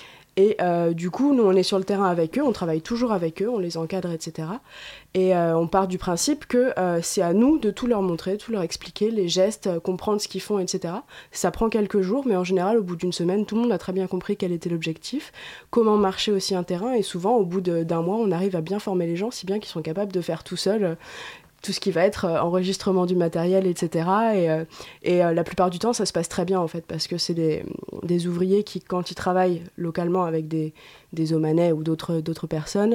Et euh, du coup, nous, on est sur le terrain avec eux, on travaille toujours avec eux, on les encadre, et cetera. Et euh, on part du principe que euh, c'est à nous de tout leur montrer, tout leur expliquer, les gestes, euh, comprendre ce qu'ils font, et cetera. Ça prend quelques jours, mais en général, au bout d'une semaine, tout le monde a très bien compris quel était l'objectif, comment marcher aussi un terrain, et souvent, au bout de, d'un mois, on arrive à bien former les gens, si bien qu'ils sont capables de faire tout seuls euh, tout ce qui va être euh, enregistrement du matériel, et cetera. Et, euh, et euh, la plupart du temps, ça se passe très bien, en fait, parce que c'est des, des ouvriers qui, quand ils travaillent localement avec des, des Omanais ou d'autres, d'autres personnes,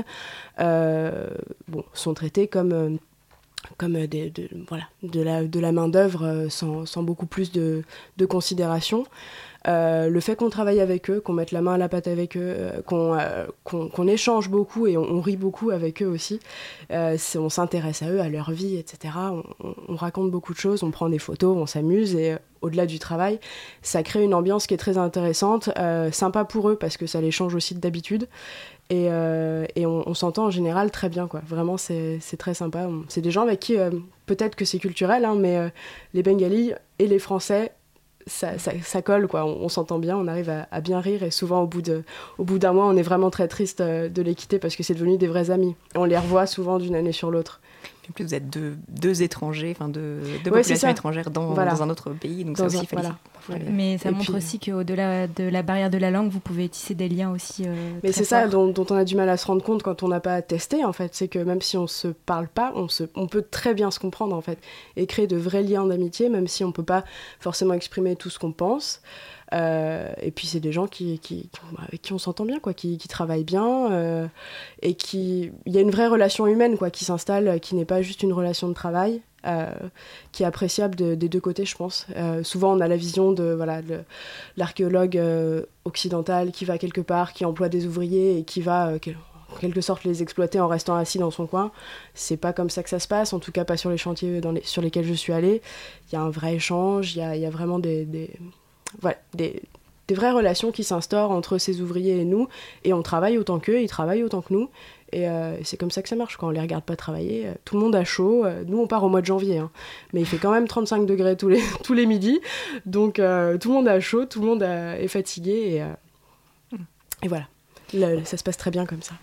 euh, bon, sont traités comme... Euh, comme des, de, voilà, de la, de la main-d'œuvre euh, sans, sans beaucoup plus de, de considération. Euh, le fait qu'on travaille avec eux, qu'on mette la main à la pâte avec eux, euh, qu'on, euh, qu'on, qu'on échange beaucoup et on, on rit beaucoup avec eux aussi, euh, c'est, on s'intéresse à eux, à leur vie, et cetera. On, on, on raconte beaucoup de choses, on prend des photos, on s'amuse et euh, au-delà du travail, ça crée une ambiance qui est très intéressante, euh, sympa pour eux parce que ça les change aussi d'habitude. Et, euh, et on, on s'entend en général très bien, quoi. Vraiment, c'est, c'est très sympa. On, c'est des gens avec qui, euh, peut-être que c'est culturel, hein, mais euh, les Bengalis et les Français, ça, ça, ça colle, quoi. On, on s'entend bien, on arrive à, à bien rire. Et souvent, au bout, de, au bout d'un mois, on est vraiment très triste euh, de les quitter parce que c'est devenu des vrais amis. Et on les revoit souvent d'une année sur l'autre. En plus, vous êtes deux, deux étrangers, enfin deux, deux ouais, populations étrangères dans, voilà. dans un autre pays, donc dans ça aussi un, voilà. Mais ça et montre puis, aussi qu'au-delà de la barrière de la langue, vous pouvez tisser des liens aussi. Euh, mais très c'est forts. ça dont, dont on a du mal à se rendre compte quand on n'a pas testé, en fait. C'est que même si on se parle pas, on, se, on peut très bien se comprendre, en fait, et créer de vrais liens d'amitié, même si on peut pas forcément exprimer tout ce qu'on pense. Euh, et puis c'est des gens qui, qui, qui, avec qui on s'entend bien, quoi, qui, qui travaillent bien euh, et qui il y a une vraie relation humaine, quoi, qui s'installe, qui n'est pas juste une relation de travail, euh, qui est appréciable de, des deux côtés, je pense. Euh, souvent on a la vision de voilà de l'archéologue euh, occidental qui va quelque part, qui emploie des ouvriers et qui va euh, quel, en quelque sorte les exploiter en restant assis dans son coin. C'est pas comme ça que ça se passe, en tout cas pas sur les chantiers dans les, sur lesquels je suis allée. Il y a un vrai échange, il y a, il y a vraiment des, des Voilà, des, des vraies relations qui s'instaurent entre ces ouvriers et nous, et on travaille autant qu'eux, ils travaillent autant que nous, et euh, c'est comme ça que ça marche. Quand on les regarde pas travailler, euh, tout le monde a chaud. Euh, nous on part au mois de janvier, hein, mais il fait quand même trente-cinq degrés tous les, tous les midis, donc euh, tout le monde a chaud, tout le monde a, est fatigué, et, euh, et voilà, le, ça se passe très bien comme ça.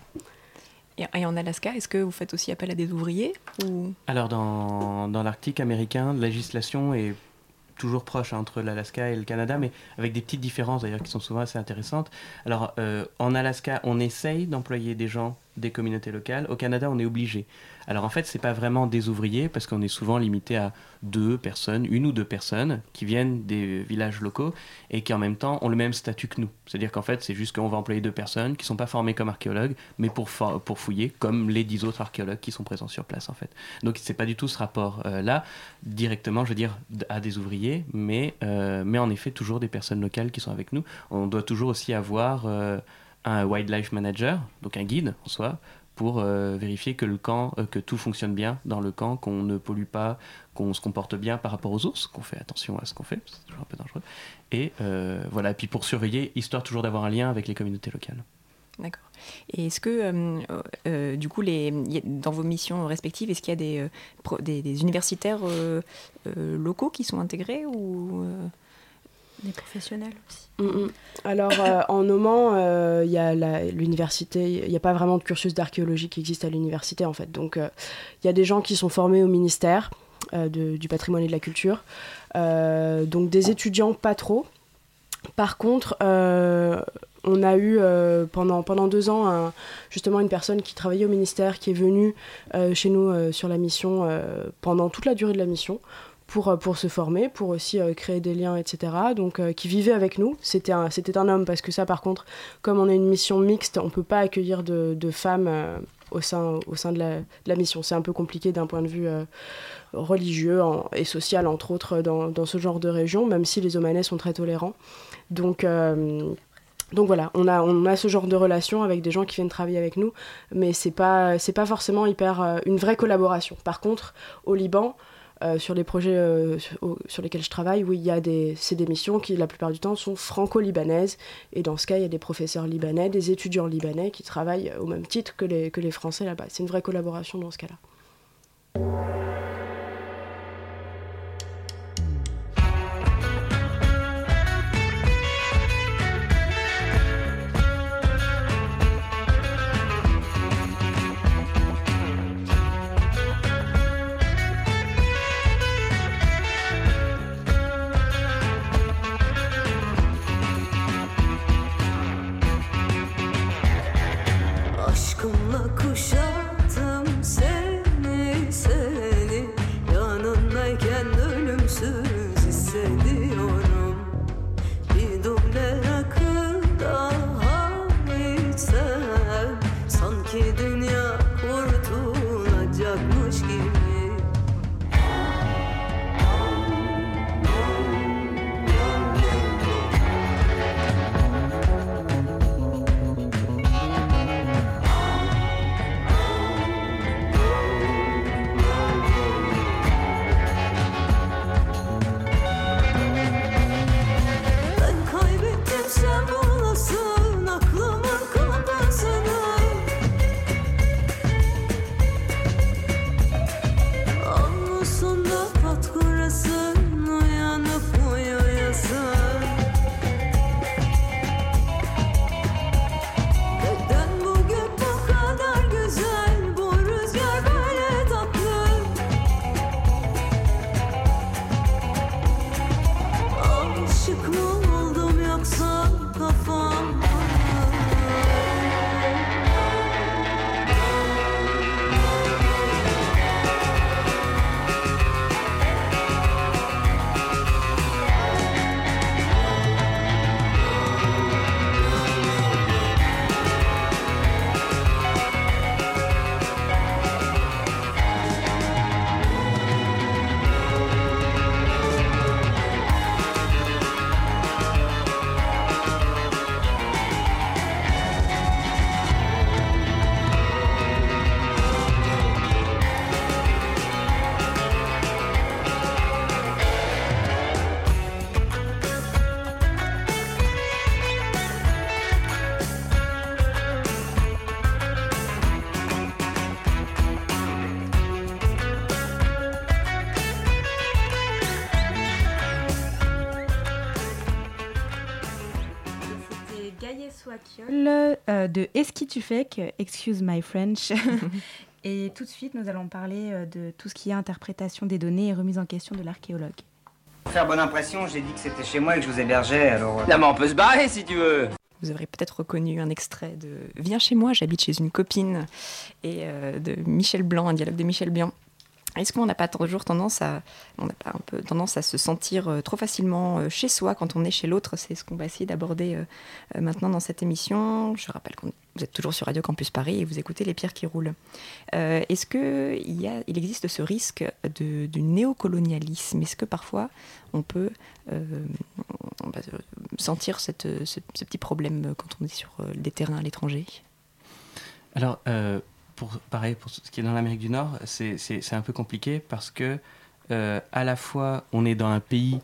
Et, et en Alaska, est-ce que vous faites aussi appel à des ouvriers ou... Alors dans, dans l'Arctique américain, la législation est toujours proche hein, entre l'Alaska et le Canada, mais avec des petites différences d'ailleurs qui sont souvent assez intéressantes. Alors, euh, en Alaska, on essaye d'employer des gens des communautés locales. Au Canada, on est obligé. Alors en fait, c'est pas vraiment des ouvriers parce qu'on est souvent limité à deux personnes, une ou deux personnes qui viennent des villages locaux et qui en même temps ont le même statut que nous. C'est-à-dire qu'en fait, c'est juste qu'on va employer deux personnes qui sont pas formées comme archéologues, mais pour, for- pour fouiller comme les dix autres archéologues qui sont présents sur place en fait. Donc c'est pas du tout ce rapport-là, directement, je veux dire, à des ouvriers, mais, euh, mais en effet, toujours des personnes locales qui sont avec nous. On doit toujours aussi avoir euh, un wildlife manager, donc un guide en soi, pour euh, vérifier que le camp, euh, que tout fonctionne bien dans le camp, qu'on ne pollue pas, qu'on se comporte bien par rapport aux ours, qu'on fait attention à ce qu'on fait, c'est toujours un peu dangereux. Et euh, voilà, et puis pour surveiller, histoire toujours d'avoir un lien avec les communautés locales. D'accord. Et est-ce que, euh, euh, du coup, les, y a, dans vos missions respectives, est-ce qu'il y a des, euh, pro, des, des universitaires euh, euh, locaux qui sont intégrés ou euh... Des professionnels aussi. Mmh. Alors, euh, en Oman, il euh, y a la, l'université, il n'y a pas vraiment de cursus d'archéologie qui existe à l'université, en fait. Donc, il euh, y a des gens qui sont formés au ministère euh, de, du patrimoine et de la culture. Euh, donc, des étudiants, pas trop. Par contre, euh, on a eu euh, pendant, pendant deux ans un, justement une personne qui travaillait au ministère qui est venue euh, chez nous euh, sur la mission euh, pendant toute la durée de la mission. Pour, pour se former, pour aussi euh, créer des liens, et cetera. Donc, euh, qui vivait avec nous. C'était un, c'était un homme, parce que ça, par contre, comme on est une mission mixte, on ne peut pas accueillir de, de femmes euh, au sein, au sein de, la, de la mission. C'est un peu compliqué d'un point de vue euh, religieux en, et social, entre autres, dans, dans ce genre de région, même si les Omanais sont très tolérants. Donc... Euh, Donc voilà, on a, on a ce genre de relation avec des gens qui viennent travailler avec nous, mais c'est pas, c'est pas forcément hyper, euh, une vraie collaboration. Par contre, au Liban, euh, sur les projets euh, sur, sur lesquels je travaille, oui, il y a des, c'est des missions qui, la plupart du temps, sont franco-libanaises. Et dans ce cas, il y a des professeurs libanais, des étudiants libanais qui travaillent au même titre que les, que les Français là-bas. C'est une vraie collaboration dans ce cas-là. Aşkımla kuşattım seni, seni. Yanındayken ölümsüz hissediyorum. Bir duble rakı daha içsem sanki dünya kurtulacakmış gibi. Euh, de Est-ce qui tu fais que Excuse my French. Et tout de suite, nous allons parler euh, de tout ce qui est interprétation des données et remise en question de l'archéologue. Pour faire bonne impression, j'ai dit que c'était chez moi et que je vous hébergeais, alors... Non mais on peut se barrer si tu veux. vous aurez peut-être reconnu un extrait de « Viens chez moi, j'habite chez une copine » et euh, de Michel Blanc, un dialogue de Michel Blanc. Est-ce qu'on n'a pas toujours tendance à, on n'a pas un peu tendance à se sentir euh, trop facilement euh, chez soi quand on est chez l'autre? C'est ce qu'on va essayer d'aborder euh, euh, maintenant dans cette émission. Je rappelle que vous êtes toujours sur Radio Campus Paris et vous écoutez Les Pierres qui roulent. Euh, est-ce qu'il y a, il existe ce risque de, du néocolonialisme? Est-ce que parfois on peut euh, on va sentir cette, ce, ce petit problème quand on est sur euh, des terrains à l'étranger? Alors, euh, pour, pareil, pour ce qui est dans l'Amérique du Nord, c'est, c'est, c'est un peu compliqué parce que, euh, à la fois, on est dans un pays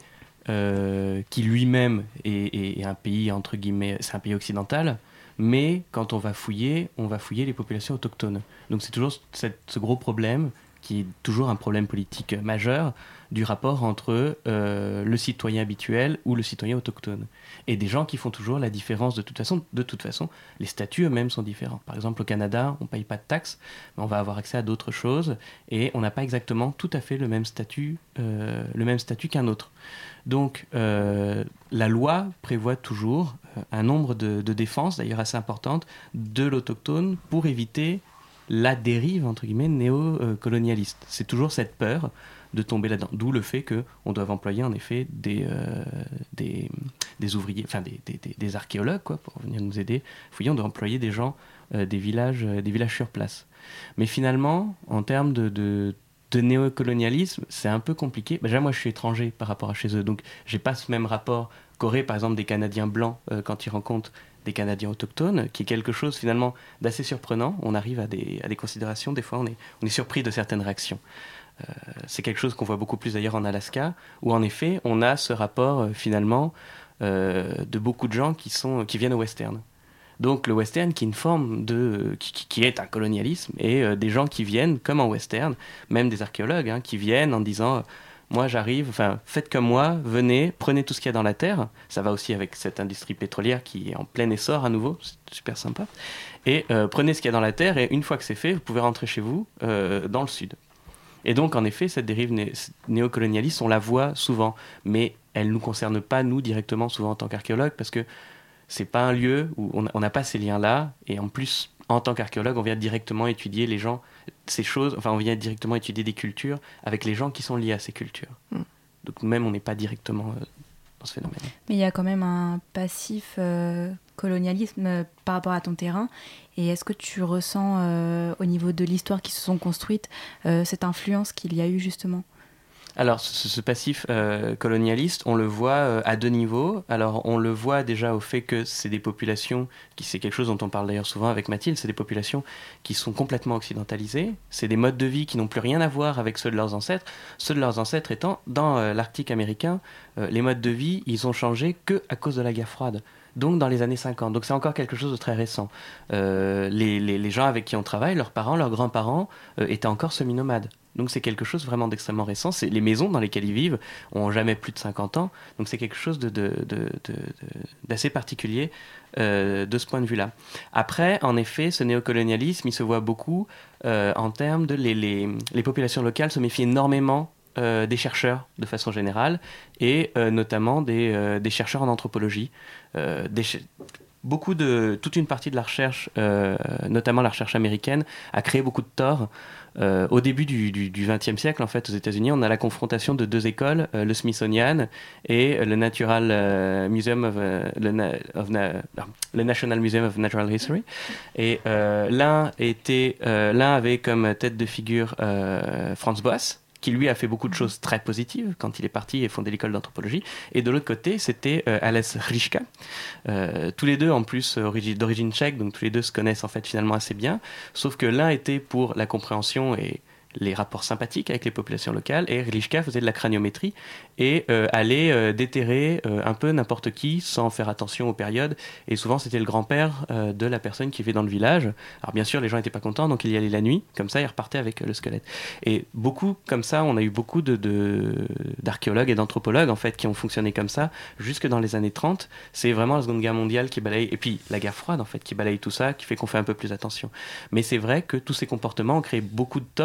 euh, qui lui-même est, est, est un pays, entre guillemets, c'est un pays occidental, mais quand on va fouiller, on va fouiller les populations autochtones. Donc c'est toujours cette, ce gros problème, qui est toujours un problème politique majeur, du rapport entre euh, le citoyen habituel ou le citoyen autochtone. Et des gens qui font toujours la différence de toute façon. De toute façon, les statuts eux-mêmes sont différents. Par exemple, au Canada, on ne paye pas de taxes, mais on va avoir accès à d'autres choses, et on n'a pas exactement tout à fait le même statut, euh, le même statut qu'un autre. Donc, euh, la loi prévoit toujours euh, un nombre de, de défenses, d'ailleurs assez importantes, de l'autochtone pour éviter la dérive, entre guillemets, néo-colonialiste. C'est toujours cette peur de tomber là-dedans. D'où le fait qu'on doit employer, en effet, des, euh, des, des ouvriers, enfin des, des, des archéologues, quoi, pour venir nous aider. Fouiller, on doit employer des gens, euh, des, villages, euh, des villages sur place. Mais finalement, en termes de, de, de néocolonialisme, c'est un peu compliqué. Bah, déjà, moi, je suis étranger par rapport à chez eux, donc j'ai pas ce même rapport qu'auraient, par exemple, des Canadiens blancs euh, quand ils rencontrent des Canadiens autochtones, qui est quelque chose finalement d'assez surprenant. On arrive à des, à des considérations, des fois on est, on est surpris de certaines réactions. Euh, c'est quelque chose qu'on voit beaucoup plus d'ailleurs en Alaska, où en effet on a ce rapport euh, finalement euh, de beaucoup de gens qui, sont, qui viennent au western. Donc le western qui est une forme de, qui, qui est un colonialisme, et euh, des gens qui viennent comme en western, même des archéologues hein, qui viennent en disant... Moi, j'arrive, enfin, faites comme moi, venez, prenez tout ce qu'il y a dans la terre. Ça va aussi avec cette industrie pétrolière qui est en plein essor à nouveau, c'est super sympa. Et euh, prenez ce qu'il y a dans la terre, et une fois que c'est fait, vous pouvez rentrer chez vous euh, dans le sud. Et donc, en effet, cette dérive né- néocolonialiste, on la voit souvent, mais elle ne nous concerne pas, nous, directement, souvent en tant qu'archéologues, parce que c'est pas un lieu où on n'a pas ces liens-là, et en plus, en tant qu'archéologue, on vient directement étudier les gens, ces choses, enfin on vient directement étudier des cultures avec les gens qui sont liés à ces cultures. Mm. Donc nous-mêmes, on n'est pas directement euh, dans ce phénomène. Mais il y a quand même un passif euh, colonialisme euh, par rapport à ton terrain. Et est-ce que tu ressens, euh, au niveau de l'histoire qui se sont construites, euh, cette influence qu'il y a eu justement ? Alors, ce, ce passif euh, colonialiste, on le voit euh, à deux niveaux. Alors, on le voit déjà au fait que c'est des populations, qui, c'est quelque chose dont on parle d'ailleurs souvent avec Mathilde, c'est des populations qui sont complètement occidentalisées. C'est des modes de vie qui n'ont plus rien à voir avec ceux de leurs ancêtres. Ceux de leurs ancêtres étant, dans euh, l'Arctique américain, euh, les modes de vie, ils ont changé que à cause de la guerre froide. Donc dans les années cinquante. Donc c'est encore quelque chose de très récent. Euh, les, les, les gens avec qui on travaille, leurs parents, leurs grands-parents, euh, étaient encore semi-nomades. Donc c'est quelque chose vraiment d'extrêmement récent. C'est, les maisons dans lesquelles ils vivent ont jamais plus de cinquante ans. Donc c'est quelque chose de, de, de, de, de, d'assez particulier euh, de ce point de vue-là. Après, en effet, ce néocolonialisme, il se voit beaucoup euh, en termes de... Les, les, les populations locales se méfient énormément Euh, des chercheurs de façon générale, et euh, notamment des, euh, des chercheurs en anthropologie. Euh, des ch- beaucoup de, toute une partie de la recherche, euh, notamment la recherche américaine, a créé beaucoup de tort. Euh, au début du, du, du vingtième siècle, en fait, aux États-Unis, on a la confrontation de deux écoles, euh, le Smithsonian et le Natural euh, Museum of, euh, le, na- of na- non, le National Museum of Natural History. Et euh, l'un était, euh, l'un avait comme tête de figure euh, Franz Boas, qui lui a fait beaucoup de choses très positives quand il est parti et fondé l'école d'anthropologie. Et de l'autre côté, c'était euh, Ales Hryška. Euh, tous les deux, en plus, origi- d'origine tchèque, donc tous les deux se connaissent en fait finalement assez bien. Sauf que l'un était pour la compréhension et les rapports sympathiques avec les populations locales, et Hryška faisait de la craniométrie et euh, allait euh, déterrer euh, un peu n'importe qui sans faire attention aux périodes, et souvent c'était le grand-père euh, de la personne qui vivait dans le village. Alors bien sûr les gens n'étaient pas contents, donc il y allait la nuit, comme ça il repartait avec euh, le squelette. Et beaucoup comme ça, on a eu beaucoup de, de, d'archéologues et d'anthropologues en fait qui ont fonctionné comme ça jusque dans les années trente. C'est vraiment la Seconde Guerre mondiale qui balaye, et puis la guerre froide en fait qui balaye tout ça, qui fait qu'on fait un peu plus attention. Mais c'est vrai que tous ces comportements ont créé beaucoup de torts, et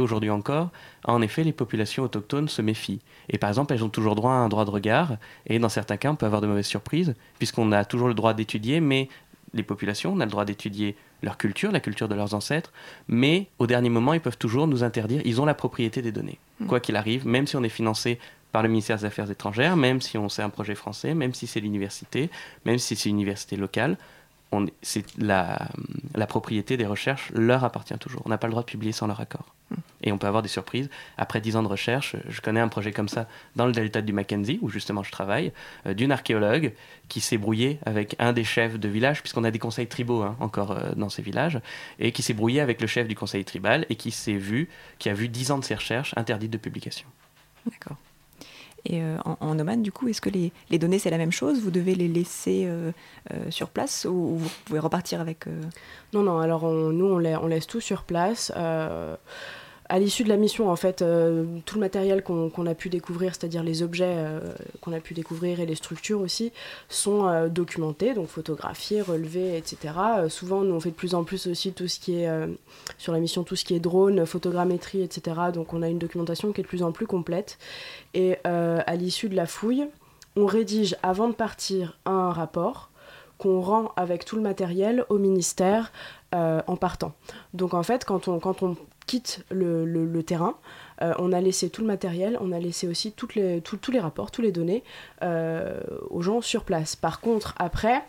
aujourd'hui encore, en effet, les populations autochtones se méfient. Et par exemple, elles ont toujours droit à un droit de regard, et dans certains cas, on peut avoir de mauvaises surprises, puisqu'on a toujours le droit d'étudier, mais les populations, on a le droit d'étudier leur culture, la culture de leurs ancêtres, mais au dernier moment, ils peuvent toujours nous interdire, ils ont la propriété des données. Mmh. Quoi qu'il arrive, même si on est financé par le ministère des Affaires étrangères, même si on c'est un projet français, même si c'est l'université, même si c'est une université locale, on, c'est la, la propriété des recherches leur appartient toujours. On n'a pas le droit de publier sans leur accord. Mmh. Et on peut avoir des surprises. Après dix ans de recherche, je connais un projet comme ça dans le delta du Mackenzie, où justement je travaille, euh, d'une archéologue qui s'est brouillée avec un des chefs de village, puisqu'on a des conseils tribaux hein, encore euh, dans ces villages, et qui s'est brouillée avec le chef du conseil tribal, et qui s'est vu, qui a vu dix ans de ses recherches interdites de publication. D'accord. Et euh, en, en Oman, du coup, est-ce que les, les données, c'est la même chose? Vous devez les laisser euh, euh, sur place ou, ou vous pouvez repartir avec... Euh... Non, non, alors on, nous, on, la, on laisse tout sur place. Euh, à l'issue de la mission, en fait, euh, tout le matériel qu'on, qu'on a pu découvrir, c'est-à-dire les objets euh, qu'on a pu découvrir et les structures aussi, sont euh, documentés, donc photographiés, relevés, et cetera. Euh, souvent, nous, on fait de plus en plus aussi tout ce qui est, euh, sur la mission, tout ce qui est drone, photogrammétrie, et cetera. Donc on a une documentation qui est de plus en plus complète. Et euh, à l'issue de la fouille, on rédige, avant de partir, un rapport qu'on rend avec tout le matériel au ministère euh, en partant. Donc en fait, quand on, quand on quitte le, le, le terrain, euh, on a laissé tout le matériel, on a laissé aussi toutes les, tout, tous les rapports, toutes les données euh, aux gens sur place. Par contre, après,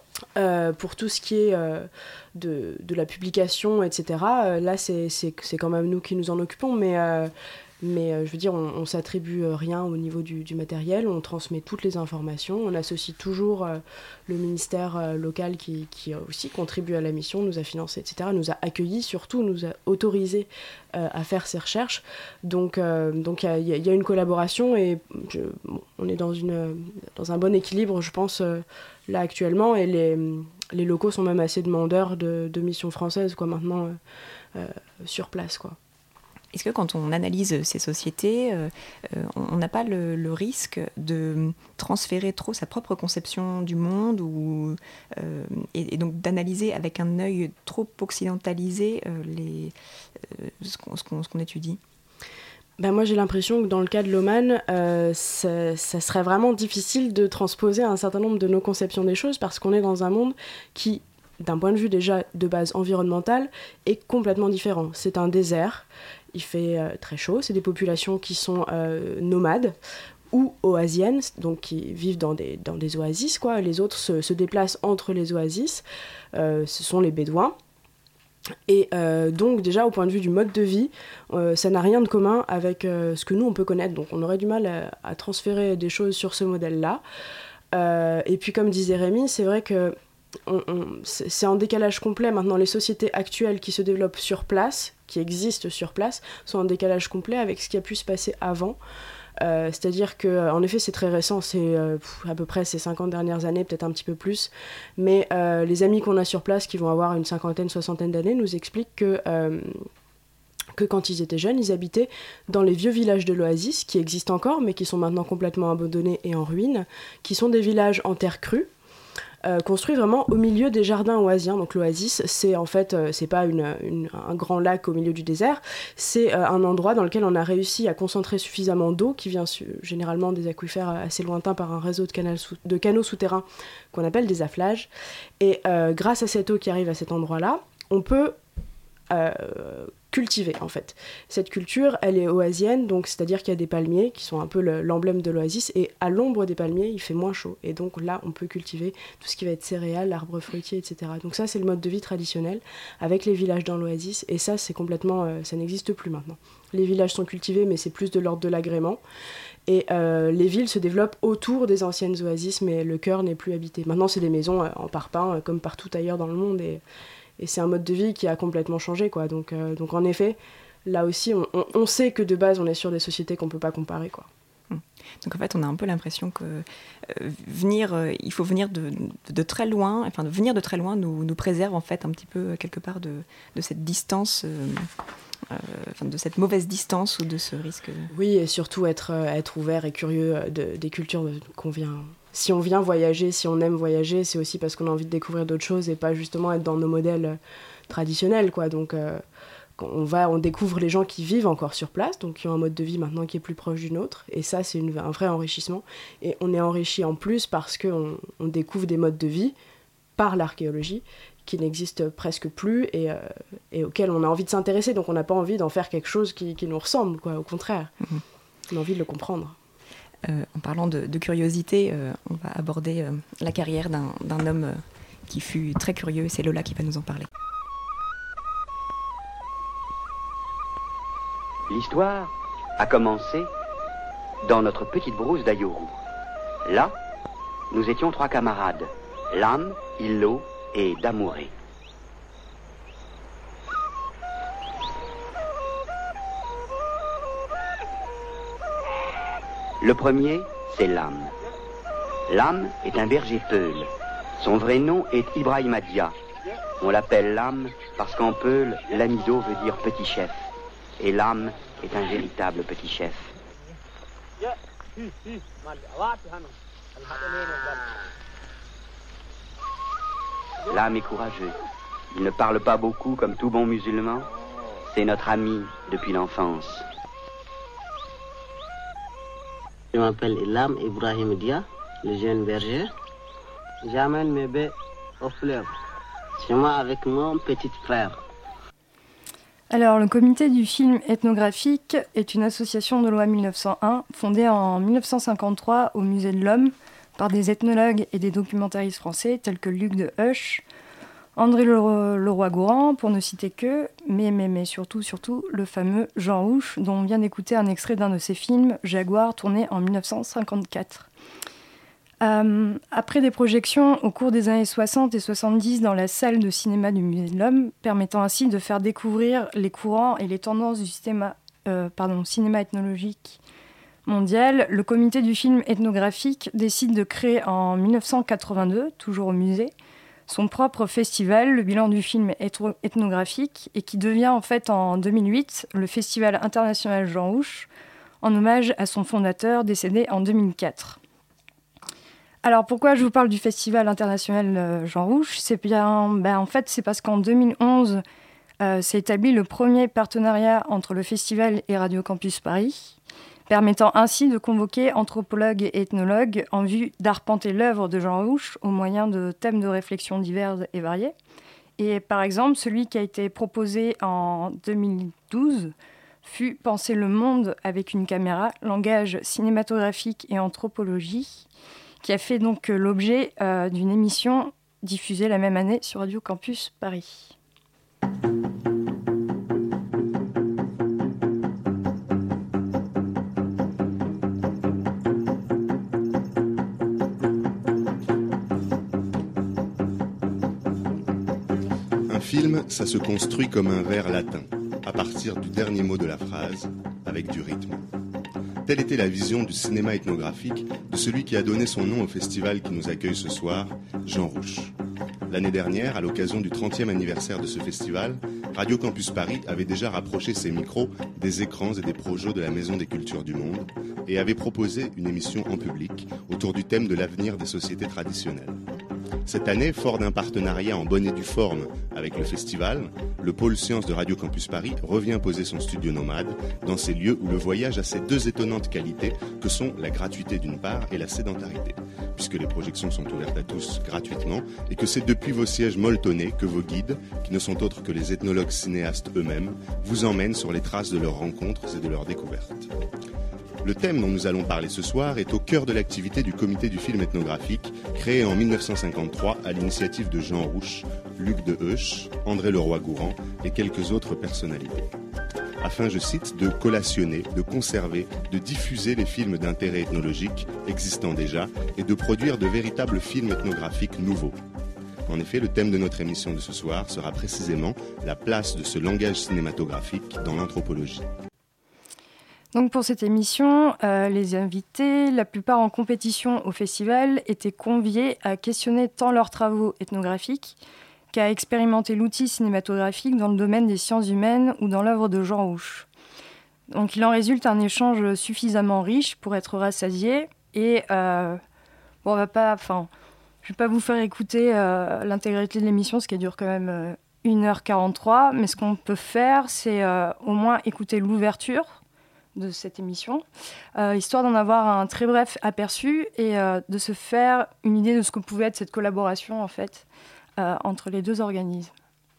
euh, pour tout ce qui est euh, de, de la publication, et cetera, euh, là, c'est, c'est, c'est quand même nous qui nous en occupons, mais... Euh, Mais euh, je veux dire, on, on s'attribue rien au niveau du, du matériel, on transmet toutes les informations, on associe toujours euh, le ministère euh, local qui, qui aussi contribue à la mission, nous a financé, et cetera, nous a accueillis, surtout nous a autorisé euh, à faire ces recherches. Donc euh, donc il y, y a une collaboration et je, bon, on est dans, une, dans un bon équilibre, je pense, euh, là actuellement, et les, les locaux sont même assez demandeurs de, de missions françaises, quoi, maintenant, euh, euh, sur place, quoi. Est-ce que quand on analyse ces sociétés, euh, on n'a pas le, le risque de transférer trop sa propre conception du monde ou, euh, et, et donc d'analyser avec un œil trop occidentalisé euh, les, euh, ce, qu'on, ce, qu'on, ce qu'on étudie? Ben moi j'ai l'impression que dans le cas de l'Oman, euh, ça, ça serait vraiment difficile de transposer un certain nombre de nos conceptions des choses parce qu'on est dans un monde qui, d'un point de vue déjà de base environnementale, est complètement différent. C'est un désert. Il fait euh, très chaud, c'est des populations qui sont euh, nomades ou oasiennes, donc qui vivent dans des, dans des oasis, quoi. Les autres se, se déplacent entre les oasis, euh, ce sont les bédouins. Et euh, donc déjà au point de vue du mode de vie, euh, ça n'a rien de commun avec euh, ce que nous on peut connaître, donc on aurait du mal à, à transférer des choses sur ce modèle-là. Euh, et puis comme disait Rémi, c'est vrai que On, on, c'est, c'est en décalage complet. Maintenant, les sociétés actuelles qui se développent sur place, qui existent sur place, sont en décalage complet avec ce qui a pu se passer avant. Euh, c'est-à-dire que, en effet, c'est très récent, c'est euh, pff, à peu près ces cinquante dernières années, peut-être un petit peu plus. Mais euh, les amis qu'on a sur place, qui vont avoir une cinquantaine, soixantaine d'années, nous expliquent que... Euh, que quand ils étaient jeunes, ils habitaient dans les vieux villages de l'Oasis, qui existent encore, mais qui sont maintenant complètement abandonnés et en ruine, qui sont des villages en terre crue, Euh, construit vraiment au milieu des jardins oasiens. Donc l'oasis, c'est en fait, euh, c'est pas une, une, un grand lac au milieu du désert, c'est euh, un endroit dans lequel on a réussi à concentrer suffisamment d'eau, qui vient su- généralement des aquifères assez lointains par un réseau de, canal sous- de canaux souterrains qu'on appelle des afflages. Et euh, grâce à cette eau qui arrive à cet endroit-là, on peut euh, cultiver en fait. Cette culture, elle est oasienne, donc c'est-à-dire qu'il y a des palmiers qui sont un peu le, l'emblème de l'oasis, et à l'ombre des palmiers, il fait moins chaud. Et donc là, on peut cultiver tout ce qui va être céréales, arbres fruitiers, et cetera. Donc ça, c'est le mode de vie traditionnel, avec les villages dans l'oasis, et ça, c'est complètement... Euh, ça n'existe plus maintenant. Les villages sont cultivés, mais c'est plus de l'ordre de l'agrément. Et euh, les villes se développent autour des anciennes oasis, mais le cœur n'est plus habité. Maintenant, c'est des maisons euh, en parpaing, euh, comme partout ailleurs dans le monde, et... Et c'est un mode de vie qui a complètement changé, quoi. Donc, euh, donc en effet, là aussi, on, on, on sait que de base, on est sur des sociétés qu'on ne peut pas comparer, quoi. Donc en fait, on a un peu l'impression que euh, venir, euh, il faut venir de, de, de très loin, enfin de venir de très loin nous, nous préserve en fait un petit peu quelque part de, de cette distance, euh, euh, enfin, de cette mauvaise distance ou de ce risque. Oui, et surtout être, être ouvert et curieux de, des cultures qu'on vient... Si on vient voyager, si on aime voyager, c'est aussi parce qu'on a envie de découvrir d'autres choses et pas justement être dans nos modèles traditionnels, quoi. Donc, euh, On, va, on découvre les gens qui vivent encore sur place, donc qui ont un mode de vie maintenant qui est plus proche du nôtre, et ça c'est une, un vrai enrichissement. Et on est enrichi en plus parce qu'on on découvre des modes de vie par l'archéologie qui n'existent presque plus et, euh, et auxquels on a envie de s'intéresser, donc on n'a pas envie d'en faire quelque chose qui, qui nous ressemble, quoi, au contraire. Mmh. On a envie de le comprendre. Euh, en parlant de, de curiosité, euh, on va aborder euh, la carrière d'un, d'un homme euh, qui fut très curieux, c'est Lola qui va nous en parler. L'histoire a commencé dans notre petite brousse d'Ayourou. Là, nous étions trois camarades, Lam, Illo et Damouré. Le premier, c'est Lam. Lam est un berger peul. Son vrai nom est Ibrahima Dia. On l'appelle Lam parce qu'en peul, l'amido veut dire petit chef. Et Lam est un véritable petit chef. Lam est courageux. Il ne parle pas beaucoup comme tout bon musulman. C'est notre ami depuis l'enfance. Je m'appelle Lam Ibrahim Dia, le jeune berger. J'amène mes baies au fleuve. Chez moi avec mon petit frère. Alors, le comité du film ethnographique est une association de loi mille neuf cent un fondée en mille neuf cent cinquante-trois au Musée de l'Homme par des ethnologues et des documentaristes français tels que Luc de Husch, André Leroy-Gourhan, pour ne citer que, mais, mais, mais surtout, surtout, le fameux Jean Rouch, dont on vient d'écouter un extrait d'un de ses films, Jaguar, tourné en mille neuf cent cinquante-quatre. Euh, après des projections au cours des années soixante et soixante-dix dans la salle de cinéma du Musée de l'Homme, permettant ainsi de faire découvrir les courants et les tendances du cinéma, euh, pardon, cinéma ethnologique mondial, le comité du film ethnographique décide de créer en mille neuf cent quatre-vingt-deux, toujours au musée, son propre festival, le bilan du film ethnographique, et qui devient en fait en deux mille huit le Festival international Jean Rouch, en hommage à son fondateur décédé en deux mille quatre. Alors pourquoi je vous parle du Festival international Jean Rouch ? C'est bien, ben en fait c'est parce qu'en deux mille onze euh, s'est établi le premier partenariat entre le festival et Radio Campus Paris, permettant ainsi de convoquer anthropologues et ethnologues en vue d'arpenter l'œuvre de Jean Rouch au moyen de thèmes de réflexion divers et variés. Et par exemple, celui qui a été proposé en deux mille douze fut « Penser le monde avec une caméra, langage cinématographique et anthropologie », qui a fait donc l'objet euh, d'une émission diffusée la même année sur Radio Campus Paris. Un film, ça se construit comme un vers latin, à partir du dernier mot de la phrase, avec du rythme. Telle était la vision du cinéma ethnographique de celui qui a donné son nom au festival qui nous accueille ce soir, Jean Rouch. L'année dernière, à l'occasion du trentième anniversaire de ce festival, Radio Campus Paris avait déjà rapproché ses micros des écrans et des projets de la Maison des Cultures du Monde et avait proposé une émission en public autour du thème de l'avenir des sociétés traditionnelles. Cette année, fort d'un partenariat en bonne et due forme avec le festival, le pôle sciences de Radio Campus Paris revient poser son studio nomade dans ces lieux où le voyage a ces deux étonnantes qualités que sont la gratuité d'une part et la sédentarité, puisque les projections sont ouvertes à tous gratuitement et que c'est depuis vos sièges molletonnés que vos guides, qui ne sont autres que les ethnologues cinéastes eux-mêmes, vous emmènent sur les traces de leurs rencontres et de leurs découvertes. Le thème dont nous allons parler ce soir est au cœur de l'activité du comité du film ethnographique, créé en mille neuf cent cinquante-trois à l'initiative de Jean Rouch, Luc de Husch, André Leroy-Gourhan et quelques autres personnalités. Afin, je cite, de collationner, de conserver, de diffuser les films d'intérêt ethnologique existants déjà et de produire de véritables films ethnographiques nouveaux. En effet, le thème de notre émission de ce soir sera précisément la place de ce langage cinématographique dans l'anthropologie. Donc pour cette émission, euh, les invités, la plupart en compétition au festival, étaient conviés à questionner tant leurs travaux ethnographiques qu'à expérimenter l'outil cinématographique dans le domaine des sciences humaines ou dans l'œuvre de Jean Rouch. Donc il en résulte un échange suffisamment riche pour être rassasié et euh, bon, on va pas, enfin, je vais pas vous faire écouter euh, l'intégralité de l'émission, ce qui dure quand même euh, une heure quarante-trois, mais ce qu'on peut faire, c'est euh, au moins écouter l'ouverture de cette émission, euh, histoire d'en avoir un très bref aperçu et euh, de se faire une idée de ce que pouvait être cette collaboration en fait, euh, entre les deux organismes.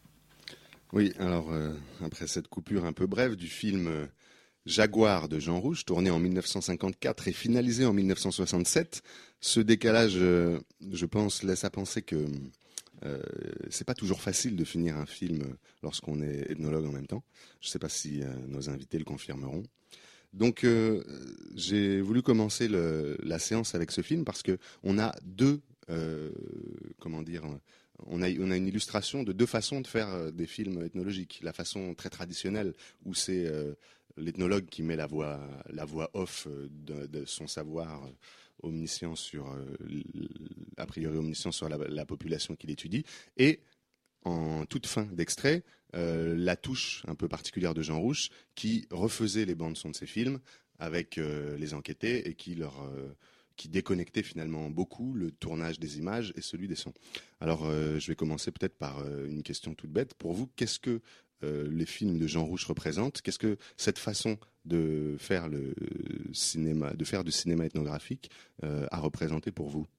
Oui, alors euh, après cette coupure un peu brève du film euh, Jaguar de Jean Rouch, tourné en mille neuf cent cinquante-quatre et finalisé en mille neuf cent soixante-sept, ce décalage, euh, je pense, laisse à penser que euh, c'est pas toujours facile de finir un film lorsqu'on est ethnologue en même temps. Je ne sais pas si euh, nos invités le confirmeront. Donc euh, j'ai voulu commencer le, la séance avec ce film parce que on a deux, euh, comment dire, on a, on a une illustration de deux façons de faire des films ethnologiques. La façon très traditionnelle où c'est euh, l'ethnologue qui met la voix, la voix off de, de son savoir omniscient sur, euh, a priori omniscient sur la, la population qu'il étudie, et en toute fin d'extrait, euh, la touche un peu particulière de Jean Rouch qui refaisait les bandes son de ses films avec euh, les enquêtés et qui leur euh, qui déconnectait finalement beaucoup le tournage des images et celui des sons. Alors euh, je vais commencer peut-être par euh, une question toute bête. Pour vous, qu'est-ce que euh, les films de Jean Rouch représentent? Qu'est-ce que cette façon de faire le cinéma, de faire du cinéma ethnographique euh, a représenté pour vous?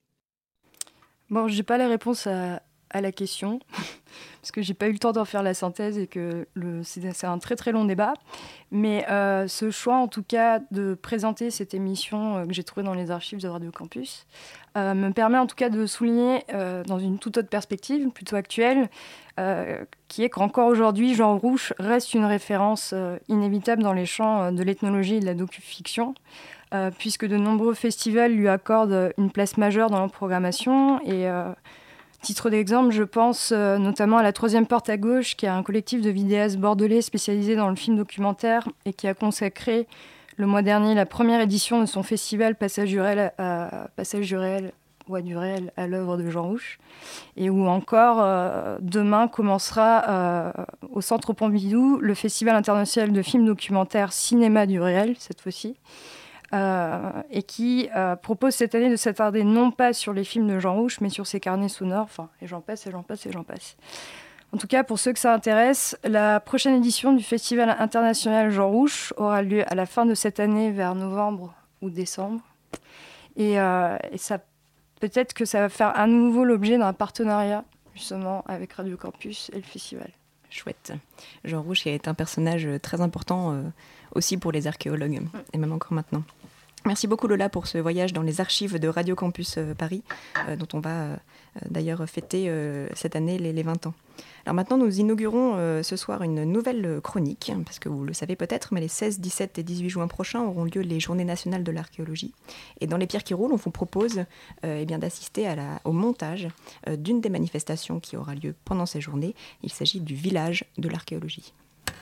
Bon, j'ai pas les réponses à à la question, parce que j'ai pas eu le temps d'en faire la synthèse et que le, c'est, c'est un très très long débat. Mais euh, ce choix, en tout cas, de présenter cette émission euh, que j'ai trouvée dans les archives de Radio Campus, euh, me permet en tout cas de souligner, euh, dans une toute autre perspective, plutôt actuelle, euh, qui est qu'encore aujourd'hui, Jean Rouch reste une référence euh, inévitable dans les champs euh, de l'ethnologie et de la docu-fiction, euh, puisque de nombreux festivals lui accordent une place majeure dans leur programmation et euh, titre d'exemple, je pense euh, notamment à la Troisième Porte à Gauche, qui est un collectif de vidéastes bordelais spécialisé dans le film documentaire et qui a consacré le mois dernier la première édition de son festival Passage du réel à, Passage du réel, ouais, du réel à l'œuvre de Jean Rouch. Et où encore, euh, demain commencera euh, au Centre Pompidou le Festival international de films documentaires Cinéma du réel, cette fois-ci. Euh, et qui euh, propose cette année de s'attarder non pas sur les films de Jean Rouch, mais sur ses carnets sonores, enfin, et j'en passe, et j'en passe, et j'en passe. En tout cas, pour ceux que ça intéresse, la prochaine édition du Festival international Jean Rouch aura lieu à la fin de cette année, vers novembre ou décembre. Et, euh, et ça, peut-être que ça va faire à nouveau l'objet d'un partenariat, justement, avec Radio Campus et le festival. Chouette. Jean Rouch est un personnage très important euh, aussi pour les archéologues, et même encore maintenant. Merci beaucoup Lola pour ce voyage dans les archives de Radio Campus euh, Paris, euh, dont on va euh, d'ailleurs fêter euh, cette année les, les vingt ans. Alors maintenant, nous inaugurons euh, ce soir une nouvelle chronique, parce que vous le savez peut-être, mais les seize, dix-sept et dix-huit juin prochains auront lieu les Journées nationales de l'archéologie. Et dans Les Pierres qui roulent, on vous propose euh, eh bien, d'assister à la, au montage euh, d'une des manifestations qui aura lieu pendant ces journées. Il s'agit du village de l'archéologie.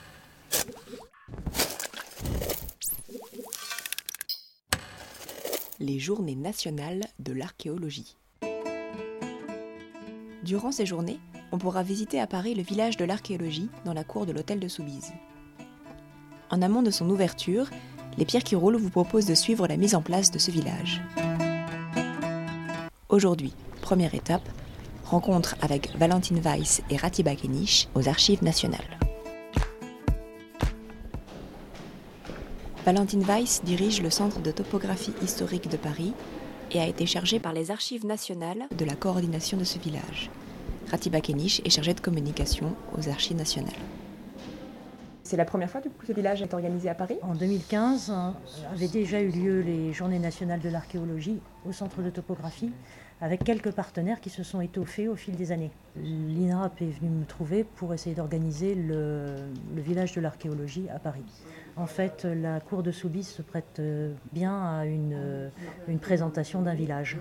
Les Journées nationales de l'archéologie. Durant ces journées, on pourra visiter à Paris le village de l'archéologie dans la cour de l'hôtel de Soubise. En amont de son ouverture, Les Pierres qui roulent vous propose de suivre la mise en place de ce village. Aujourd'hui, première étape, rencontre avec Valentine Weiss et Ratiba Kenish aux Archives nationales. Valentine Weiss dirige le Centre de topographie historique de Paris et a été chargée par les Archives nationales de la coordination de ce village. Ratiba Kenish est chargée de communication aux Archives nationales. C'est la première fois que ce village est organisé à Paris ? En deux mille quinze, hein, avaient déjà eu lieu les Journées nationales de l'archéologie au Centre de topographie, avec quelques partenaires qui se sont étoffés au fil des années. L'I N R A P est venu me trouver pour essayer d'organiser le, le village de l'archéologie à Paris. En fait, la cour de Soubise se prête bien à une, une présentation d'un village.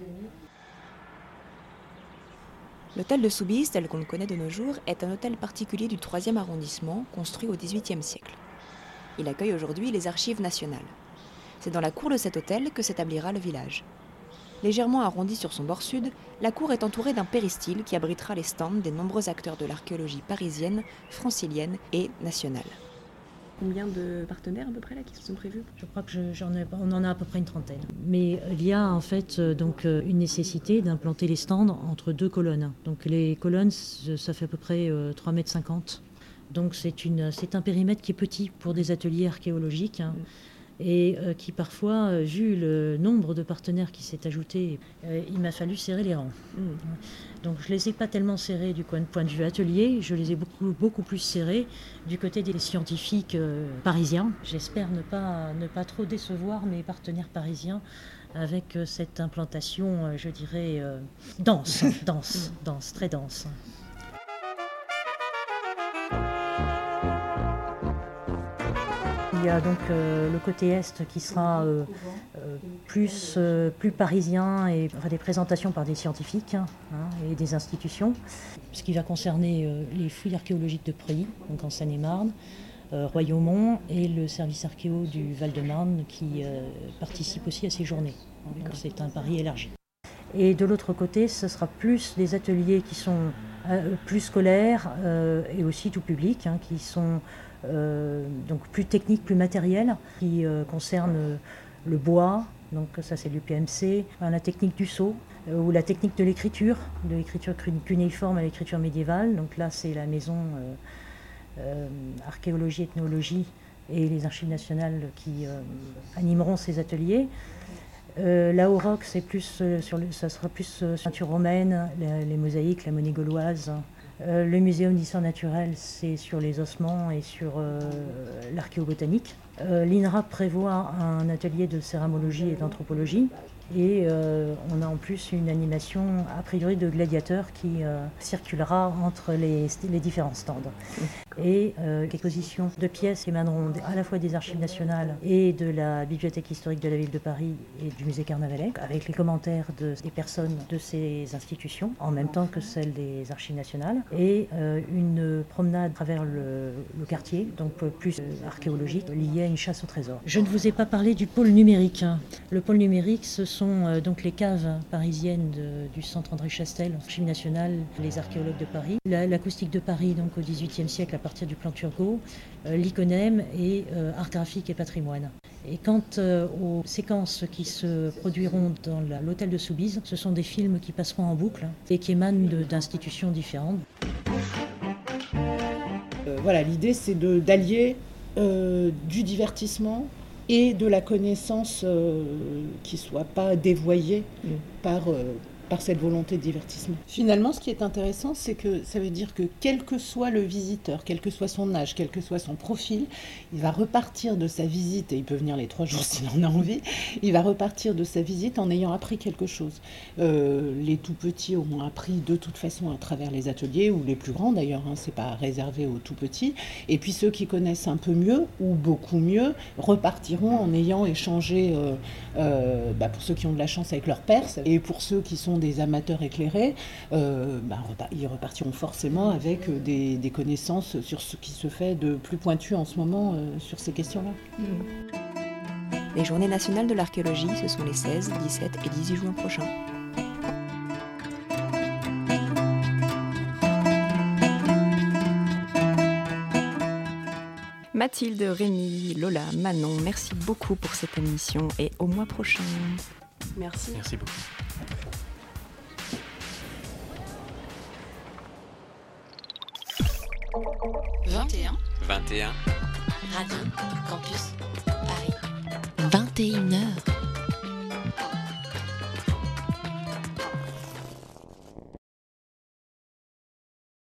L'hôtel de Soubise, tel qu'on le connaît de nos jours, est un hôtel particulier du troisième arrondissement, construit au dix-huitième siècle. Il accueille aujourd'hui les Archives nationales. C'est dans la cour de cet hôtel que s'établira le village. Légèrement arrondie sur son bord sud, la cour est entourée d'un péristyle qui abritera les stands des nombreux acteurs de l'archéologie parisienne, francilienne et nationale. combien de partenaires à peu près là qui se sont prévus? Je crois que je, j'en ai, on en a à peu près une trentaine. Mais il y a en fait euh, donc euh, une nécessité d'implanter les stands entre deux colonnes. Donc les colonnes, ça fait à peu près euh, trois mètres cinquante. Donc c'est, une, c'est un périmètre qui est petit pour des ateliers archéologiques. Hein. Et euh, qui parfois, euh, vu le nombre de partenaires qui s'est ajouté, euh, il m'a fallu serrer les rangs. Mmh. Donc je ne les ai pas tellement serrés du point de vue atelier, je les ai beaucoup, beaucoup plus serrés du côté des scientifiques euh, parisiens. J'espère ne pas, ne pas trop décevoir mes partenaires parisiens avec euh, cette implantation, euh, je dirais, euh, dense, dense, dense, très dense. Il y a donc euh, le côté est qui sera euh, euh, plus, euh, plus parisien et enfin, des présentations par des scientifiques hein, et des institutions, ce qui va concerner euh, les fouilles archéologiques de Preuilly, donc en Seine-et-Marne, euh, Royaumont et le service archéo du Val-de-Marne qui euh, participe aussi à ces journées. Donc, c'est un pari élargi. Et de l'autre côté, ce sera plus des ateliers qui sont euh, plus scolaires euh, et aussi tout public, hein, qui sont Euh, donc plus technique, plus matériel, qui euh, concerne euh, le bois, donc ça c'est l'U P M C, enfin, la technique du sceau, euh, ou la technique de l'écriture, de l'écriture cunéiforme à l'écriture médiévale. Donc là c'est la maison euh, euh, archéologie, ethnologie et les archives nationales qui euh, animeront ces ateliers. Euh, là au roc, c'est plus euh, sur le, ça sera plus euh, ceinture romaine, les, les mosaïques, la monnaie gauloise. Euh, le muséum d'histoire naturelle, c'est sur les ossements et sur euh, l'archéobotanique. Euh, L'I N R A P prévoit un atelier de céramologie et d'anthropologie. Et euh, on a en plus une animation a priori de gladiateurs qui euh, circulera entre les, les différents stands. Et euh, l'exposition de pièces émaneront à la fois des archives nationales et de la bibliothèque historique de la ville de Paris et du musée Carnavalet, avec les commentaires de, des personnes de ces institutions, en même temps que celles des archives nationales, et euh, une promenade à travers le, le quartier, donc plus euh, archéologique, liée à une chasse au trésor. Je ne vous ai pas parlé du pôle numérique. Le pôle numérique, ce sont sont euh, donc les caves parisiennes de, du centre André Chastel, Archives nationales, les archéologues de Paris, la, l'acoustique de Paris donc au dix-huitième siècle à partir du plan Turgot, euh, l'Iconem et euh, art graphique et patrimoine. Et quant euh, aux séquences qui se produiront dans la, l'hôtel de Soubise, ce sont des films qui passeront en boucle et qui émanent de, d'institutions différentes. Euh, voilà, l'idée c'est de, d'allier euh, du divertissement et de la connaissance euh, qui ne soit pas dévoyée mmh. par, euh, par cette volonté de divertissement. Finalement, ce qui est intéressant, c'est que ça veut dire que quel que soit le visiteur, quel que soit son âge, quel que soit son profil, il va repartir de sa visite, et il peut venir les trois jours s'il en a envie, il va repartir de sa visite en ayant appris quelque chose. Euh, les tout petits auront appris de toute façon à travers les ateliers, ou les plus grands d'ailleurs, hein, c'est pas réservé aux tout petits, et puis ceux qui connaissent un peu mieux, ou beaucoup mieux, repartiront en ayant échangé, euh, euh, bah pour ceux qui ont de la chance avec leurs pairs, et pour ceux qui sont des amateurs éclairés, euh, bah, ils repartiront forcément avec des, des connaissances sur ce qui se fait de plus pointu en ce moment euh, sur ces questions-là. Mmh. Les Journées nationales de l'archéologie, ce sont les seize, dix-sept et dix-huit juin prochains. Mathilde, Rémi, Lola, Manon, merci beaucoup pour cette émission et au mois prochain. Merci. Merci beaucoup. vingt et un. vingt et un. Radio Campus Paris. vingt et une heures.